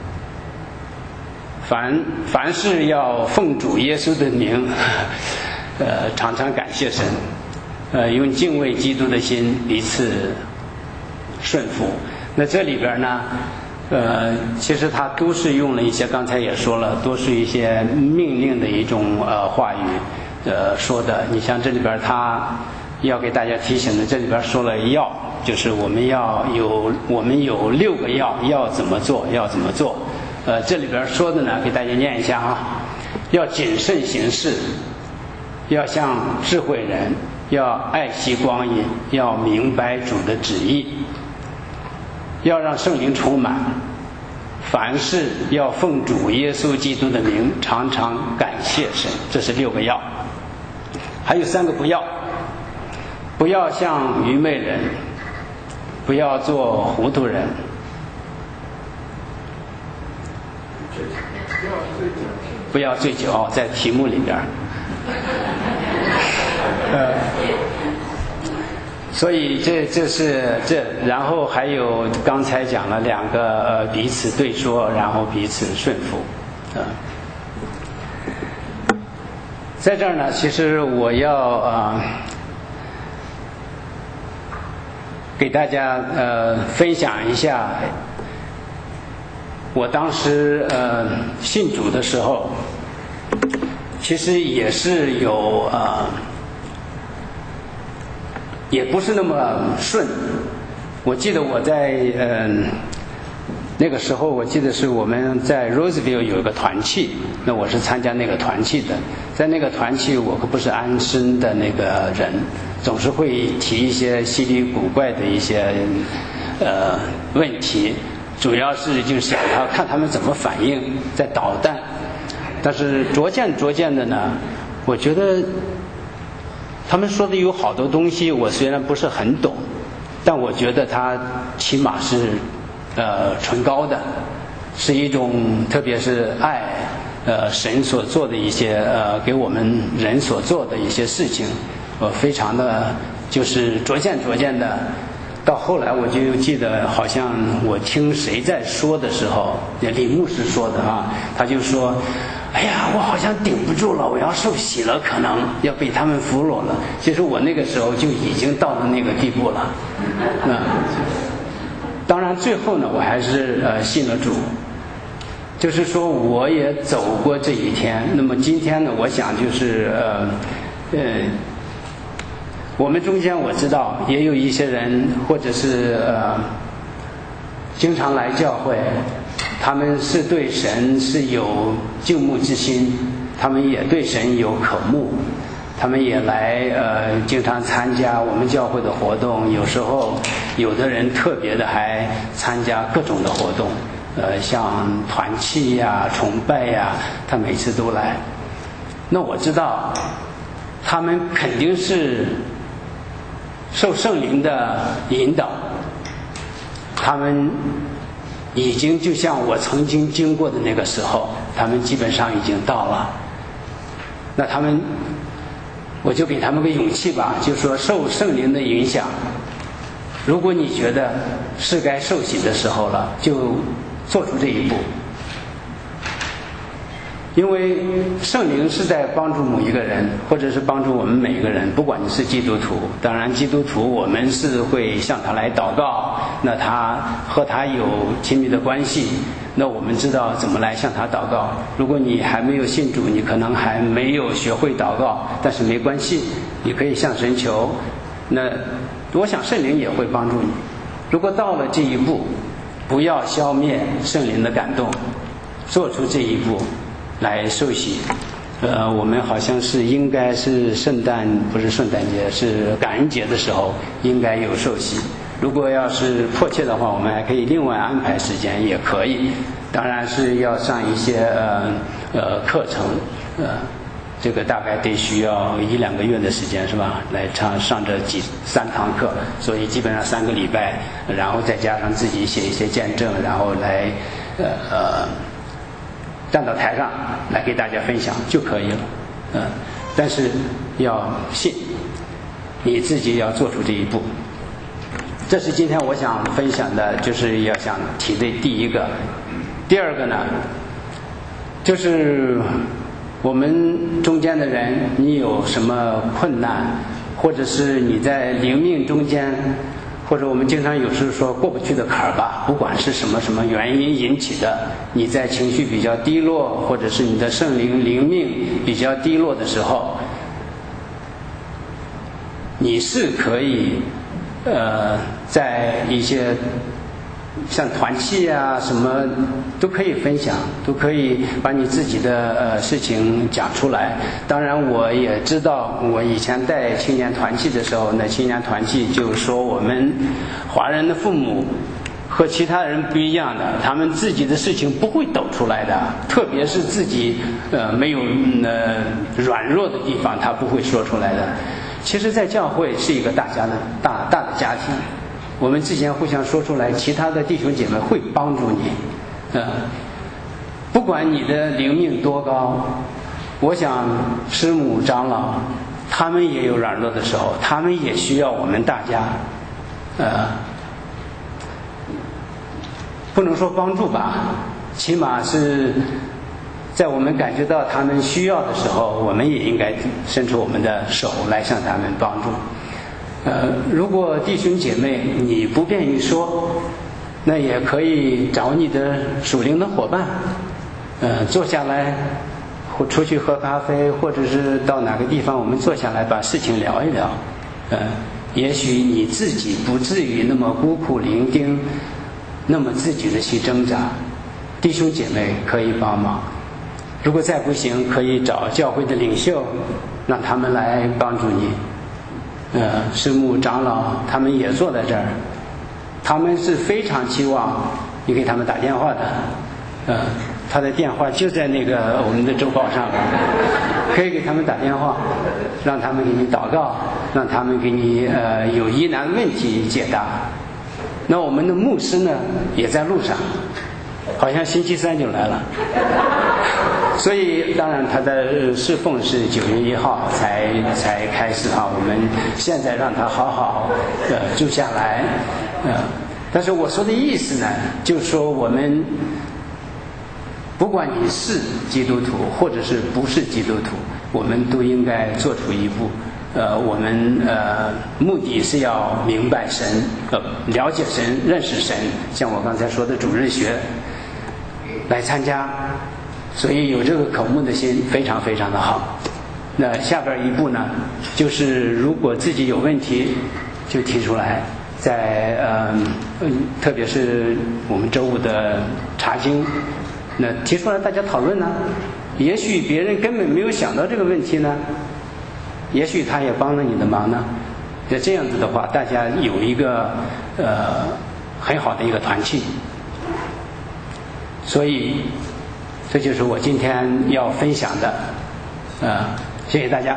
S4: 凡凡是要奉主耶稣的名，呃，常常感谢神，呃，用敬畏基督的心彼此顺服。那这里边呢，呃，其实他都是用了一些，刚才也说了，都是一些命令的一种呃话语，呃说的。你像这里边他要给大家提醒的，这里边说了要。就是我们要有我们有六个要要怎么做要怎么做，呃，这里边说的呢，给大家念一下啊。要谨慎行事，要像智慧人，要爱惜光阴，要明白主的旨意，要让圣灵充满， 凡事要奉主耶稣基督的名，常常感谢神。这是六个要。还有三个不要：不要像愚昧人，不要做糊涂人，不要醉酒。哦，在题目里边。呃，所以这这是这，然后还有刚才讲了两个呃彼此对说，然后彼此顺服，呃，在这儿呢，其实我要呃给大家呃分享一下，我当时呃信主的时候，其实也是有呃。也不是那么顺。我记得我在嗯、呃、那个时候，我记得是我们在 Roseville 有一个团契，那我是参加那个团契的。在那个团契，我可不是安身的那个人，总是会提一些稀里古怪的一些呃问题，主要是就是想他看他们怎么反应，在捣蛋。但是逐渐逐渐的呢，我觉得他们说的有好多东西，我虽然不是很懂，但我觉得它起码是呃崇高的，是一种特别是爱呃神所做的一些呃给我们人所做的一些事情，我非常的就是逐渐逐渐的。到后来我就记得，好像我听谁在说的时候，李牧师说的啊，他就说，哎呀，我好像顶不住了，我要受洗了，可能要被他们俘虏了。其实我那个时候就已经到了那个地步了。嗯，当然最后呢，我还是呃信了主，就是说我也走过这一天。那么今天呢，我想就是呃呃。我们中间我知道也有一些人，或者是呃经常来教会，他们是对神是有敬慕之心，他们也对神有渴慕，他们也来呃经常参加我们教会的活动，有时候有的人特别的还参加各种的活动，呃像团契呀、崇拜呀，他每次都来。那我知道他们肯定是受圣灵的引导，他们已经就像我曾经经过的那个时候，他们基本上已经到了。那他们，我就给他们个勇气吧，就说受圣灵的影响，如果你觉得是该受洗的时候了，就做出这一步。因为圣灵是在帮助某一个人，或者是帮助我们每一个人，不管你是基督徒，当然基督徒我们是会向他来祷告，那他和他有亲密的关系，那我们知道怎么来向他祷告。如果你还没有信主，你可能还没有学会祷告，但是没关系，你可以向神求，那我想圣灵也会帮助你。如果到了这一步，不要消灭圣灵的感动，做出这一步来受洗。呃，我们好像是应该是圣诞，不是圣诞节，是感恩节的时候应该有受洗。如果要是迫切的话，我们还可以另外安排时间，也可以。当然是要上一些呃呃课程，呃，这个大概得需要一两个月的时间，是吧？来上上这几三堂课，所以基本上三个礼拜，然后再加上自己写一些见证，然后来呃呃。站到台上来给大家分享就可以了，嗯，但是要信，你自己要做出这一步。这是今天我想分享的，就是要想提的第一个。第二个呢，就是我们中间的人，你有什么困难，或者是你在灵命中间，或者我们经常有时候说过不去的坎儿吧，不管是什么什么原因引起的，你在情绪比较低落，或者是你的圣灵灵命比较低落的时候，你是可以呃在一些像团契啊什么都可以分享，都可以把你自己的呃事情讲出来。当然我也知道，我以前带青年团契的时候，那青年团契就是说我们华人的父母和其他人不一样的，他们自己的事情不会抖出来的，特别是自己呃没有呃软弱的地方，他不会说出来的。其实在教会是一个大家的大大的家庭，我们之前互相说出来，其他的弟兄姐妹会帮助你，呃，不管你的灵命多高，我想师母长老他们也有软弱的时候，他们也需要我们大家呃不能说帮助吧，起码是在我们感觉到他们需要的时候，我们也应该伸出我们的手来向他们帮助。呃，如果弟兄姐妹你不便于说，那也可以找你的属灵的伙伴，呃，坐下来，或出去喝咖啡，或者是到哪个地方，我们坐下来把事情聊一聊。呃，也许你自己不至于那么孤苦伶仃，那么自己的去挣扎，弟兄姐妹可以帮忙。如果再不行，可以找教会的领袖，让他们来帮助你。呃，师母长老他们也坐在这儿，他们是非常期望你给他们打电话的。呃，他的电话就在那个我们的周报上，可以给他们打电话，让他们给你祷告，让他们给你呃有疑难问题解答。那我们的牧师呢也在路上，好像星期三就来了。所以当然他的侍奉是九月一号才才开始啊，我们现在让他好好呃住下来，呃，但是我说的意思呢，就是说我们不管你是基督徒或者是不是基督徒，我们都应该做出一步。呃，我们呃目的是要明白神，呃，了解神，认识神，像我刚才说的主日学来参加。所以有这个渴慕的心非常非常的好。那下边一步呢，就是如果自己有问题就提出来，在呃嗯特别是我们周五的查经，那提出来大家讨论呢，也许别人根本没有想到这个问题呢，也许他也帮了你的忙呢。那这样子的话，大家有一个呃很好的一个团契。所以这就是我今天要分享的，呃，谢谢大家。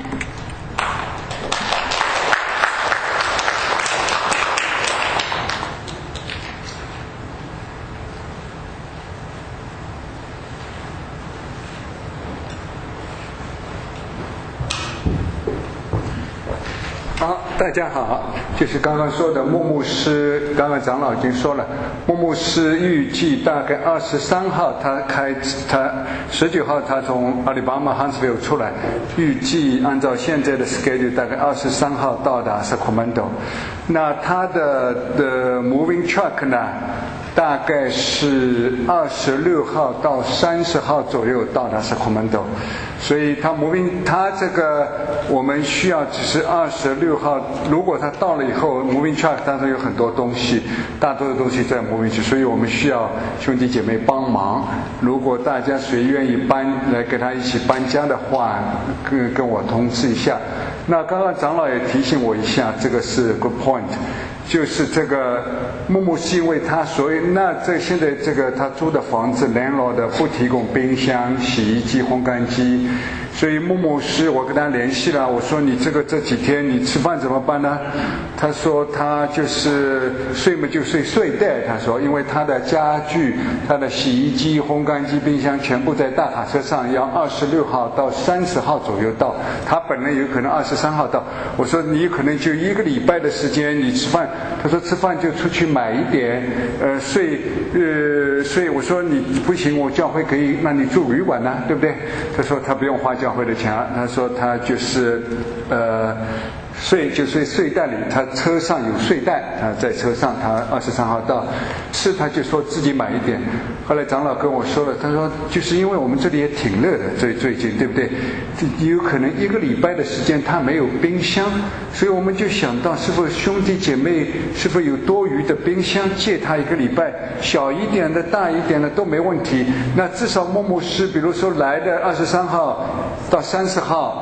S6: 好，大家好，就是刚刚说的穆牧师，刚刚长老已经说了，穆牧师预计大概二十三号他开，他十九号他从阿里巴马 Huntsville 出来，预计按照现在的 schedule 大概二十三号到达 Sacramento。那他的的 moving truck 呢，大概是二十六号到三十号左右到达 Sacramento。所以他 moving 他这个我们需要只是二十六号，如果他到了以后 moving truck 当中有很多东西，大多的东西在 moving truck，所以我们需要兄弟姐妹帮忙。如果大家谁愿意搬来跟他一起搬家的话，跟跟我通知一下。那刚刚长老也提醒我一下，这个是 good point， 就是这个木木是因为他所以那这现在这个他租的房子 landlord 不提供冰箱、洗衣机、烘干机，所以木木是我跟他联系了，我说你这个这几天你吃饭怎么办呢？他说他就是睡嘛就睡睡袋，他说因为他的家具、他的洗衣机、烘干机、冰箱全部在大卡车上，要二十六号到三十号左右到，他本人有可能二十三号到。我说你有可能就一个礼拜的时间你吃饭，他说吃饭就出去买一点，呃睡呃睡，我说你不行，我教会可以让你住旅馆呢，对不对？他说他不用花教会的钱，他说他就是呃睡就睡睡袋里，他车上有睡袋啊，在车上他二十三号到，吃他就说自己买一点。后来长老跟我说了，他说就是因为我们这里也挺热的，最最近对不对？有可能一个礼拜的时间他没有冰箱，所以我们就想到是否兄弟姐妹是否有多余的冰箱借他一个礼拜，小一点的大一点的都没问题。那至少木牧师比如说来的二十三号到三十号。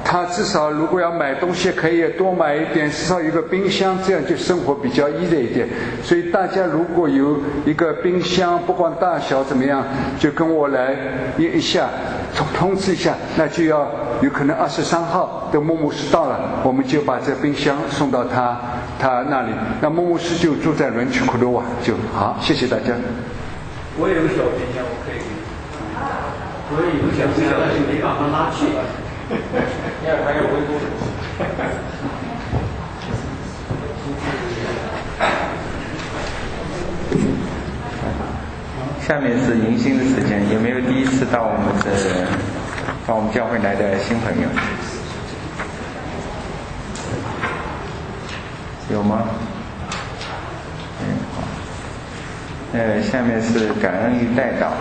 S6: 他至少如果要买东西可以多买一点，至少有一个冰箱，这样就生活比较易一点。所以大家如果有一个冰箱，不管大小怎么样，就跟我来一下通通知一下，那就要有可能二十三号的木牧师到了，我们就把这冰箱送到他他那里。那木牧师就住在伦曲库罗瓦就好。谢谢大家。
S7: 我有个小冰箱，我可以给你。我有个小冰箱，但是没把它拉去。第二还有微波炉。
S2: 下面是迎新的时间，有没有第一次到我们的到我们教会来的新朋友？有吗？嗯，好。呃，下面是感恩与代祷。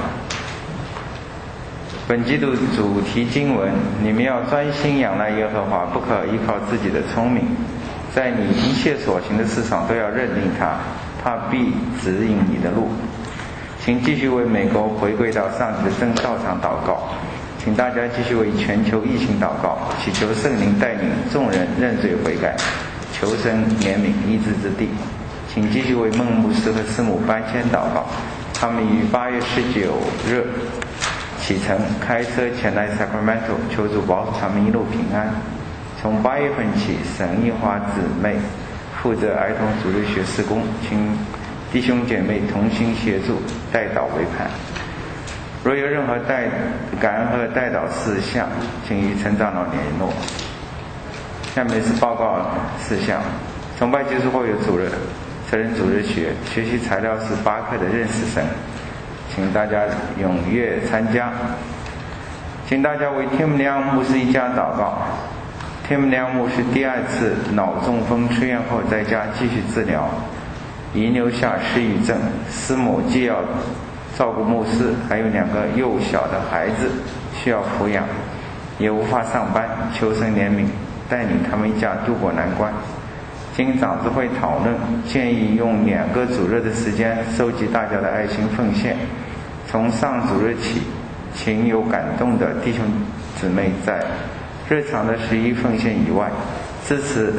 S2: 本季度主题经文：你们要专心仰赖耶和华，不可依靠自己的聪明，在你一切所行的事上都要认定他，他必指引你的路。请继续为美国回归到上帝的真道上祷告，请大家继续为全球疫情祷告，祈求圣灵带领众人认罪悔改，求生怜悯医治之地。请继续为孟牧师和师母搬迁祷告，他们于八月十九日启程开车前来 Sacramento， 求主保守他们一路平安。从八月份起，沈益华姊妹负责儿童主日学事工，请弟兄姐妹同心协助，代祷为盼。若有任何代感恩和代祷事项，请与陈长老联络。下面是报告事项：崇拜结束后有主日责任主日学，学习材料是巴克的认识神，请大家踊跃参加。请大家为Tim Liang牧师一家祷告。Tim Liang牧师第二次脑中风出院后，在家继续治疗，遗留下失语症，师母既要照顾牧师，还有两个幼小的孩子需要抚养，也无法上班，求神怜悯，带领他们一家度过难关。经长子会讨论，建议用两个主日的时间收集大家的爱心奉献。从上主日起，请有感动的弟兄姊妹在日常的十一奉献以外，支持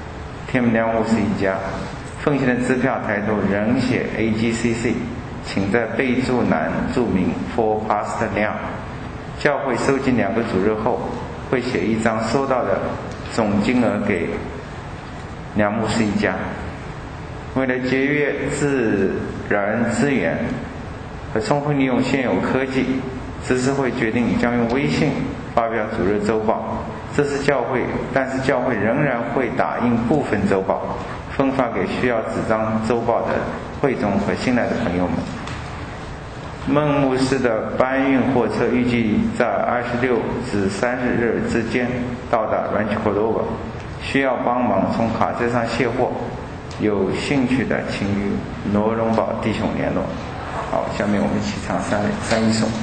S2: Tim Liang牧师一家。奉献的支票抬头仍写 A G C C， 请在备注栏注明 For Pastor Liang。教会收集两个主日后，会写一张收到的总金额给梁牧师一家。为了节约自然资源和充分利用现有科技，执事会决定将用微信发表主日周报。这是教会，但是教会仍然会打印部分周报，分发给需要纸张周报的会众和新来的朋友们。孟牧师的搬运货车预计在二十六至三十日之间到达 Rancho Cordova， 需要帮忙从卡车上卸货，有兴趣的请与罗荣宝弟兄联络。好，下面我们一起唱三三一颂。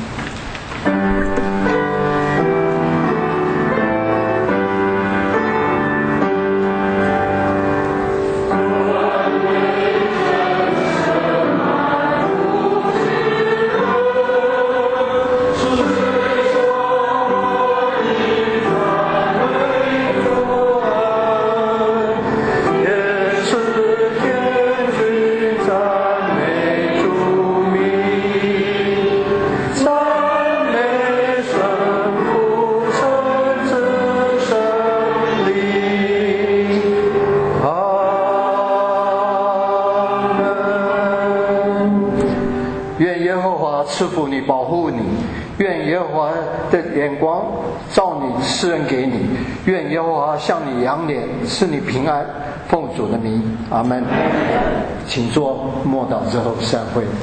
S3: 赐福你，保护你，愿耶和华的眼光照你，施恩给你，愿耶和华向你扬脸，赐你平安，奉主的名，阿们。请坐，默祷之后散会。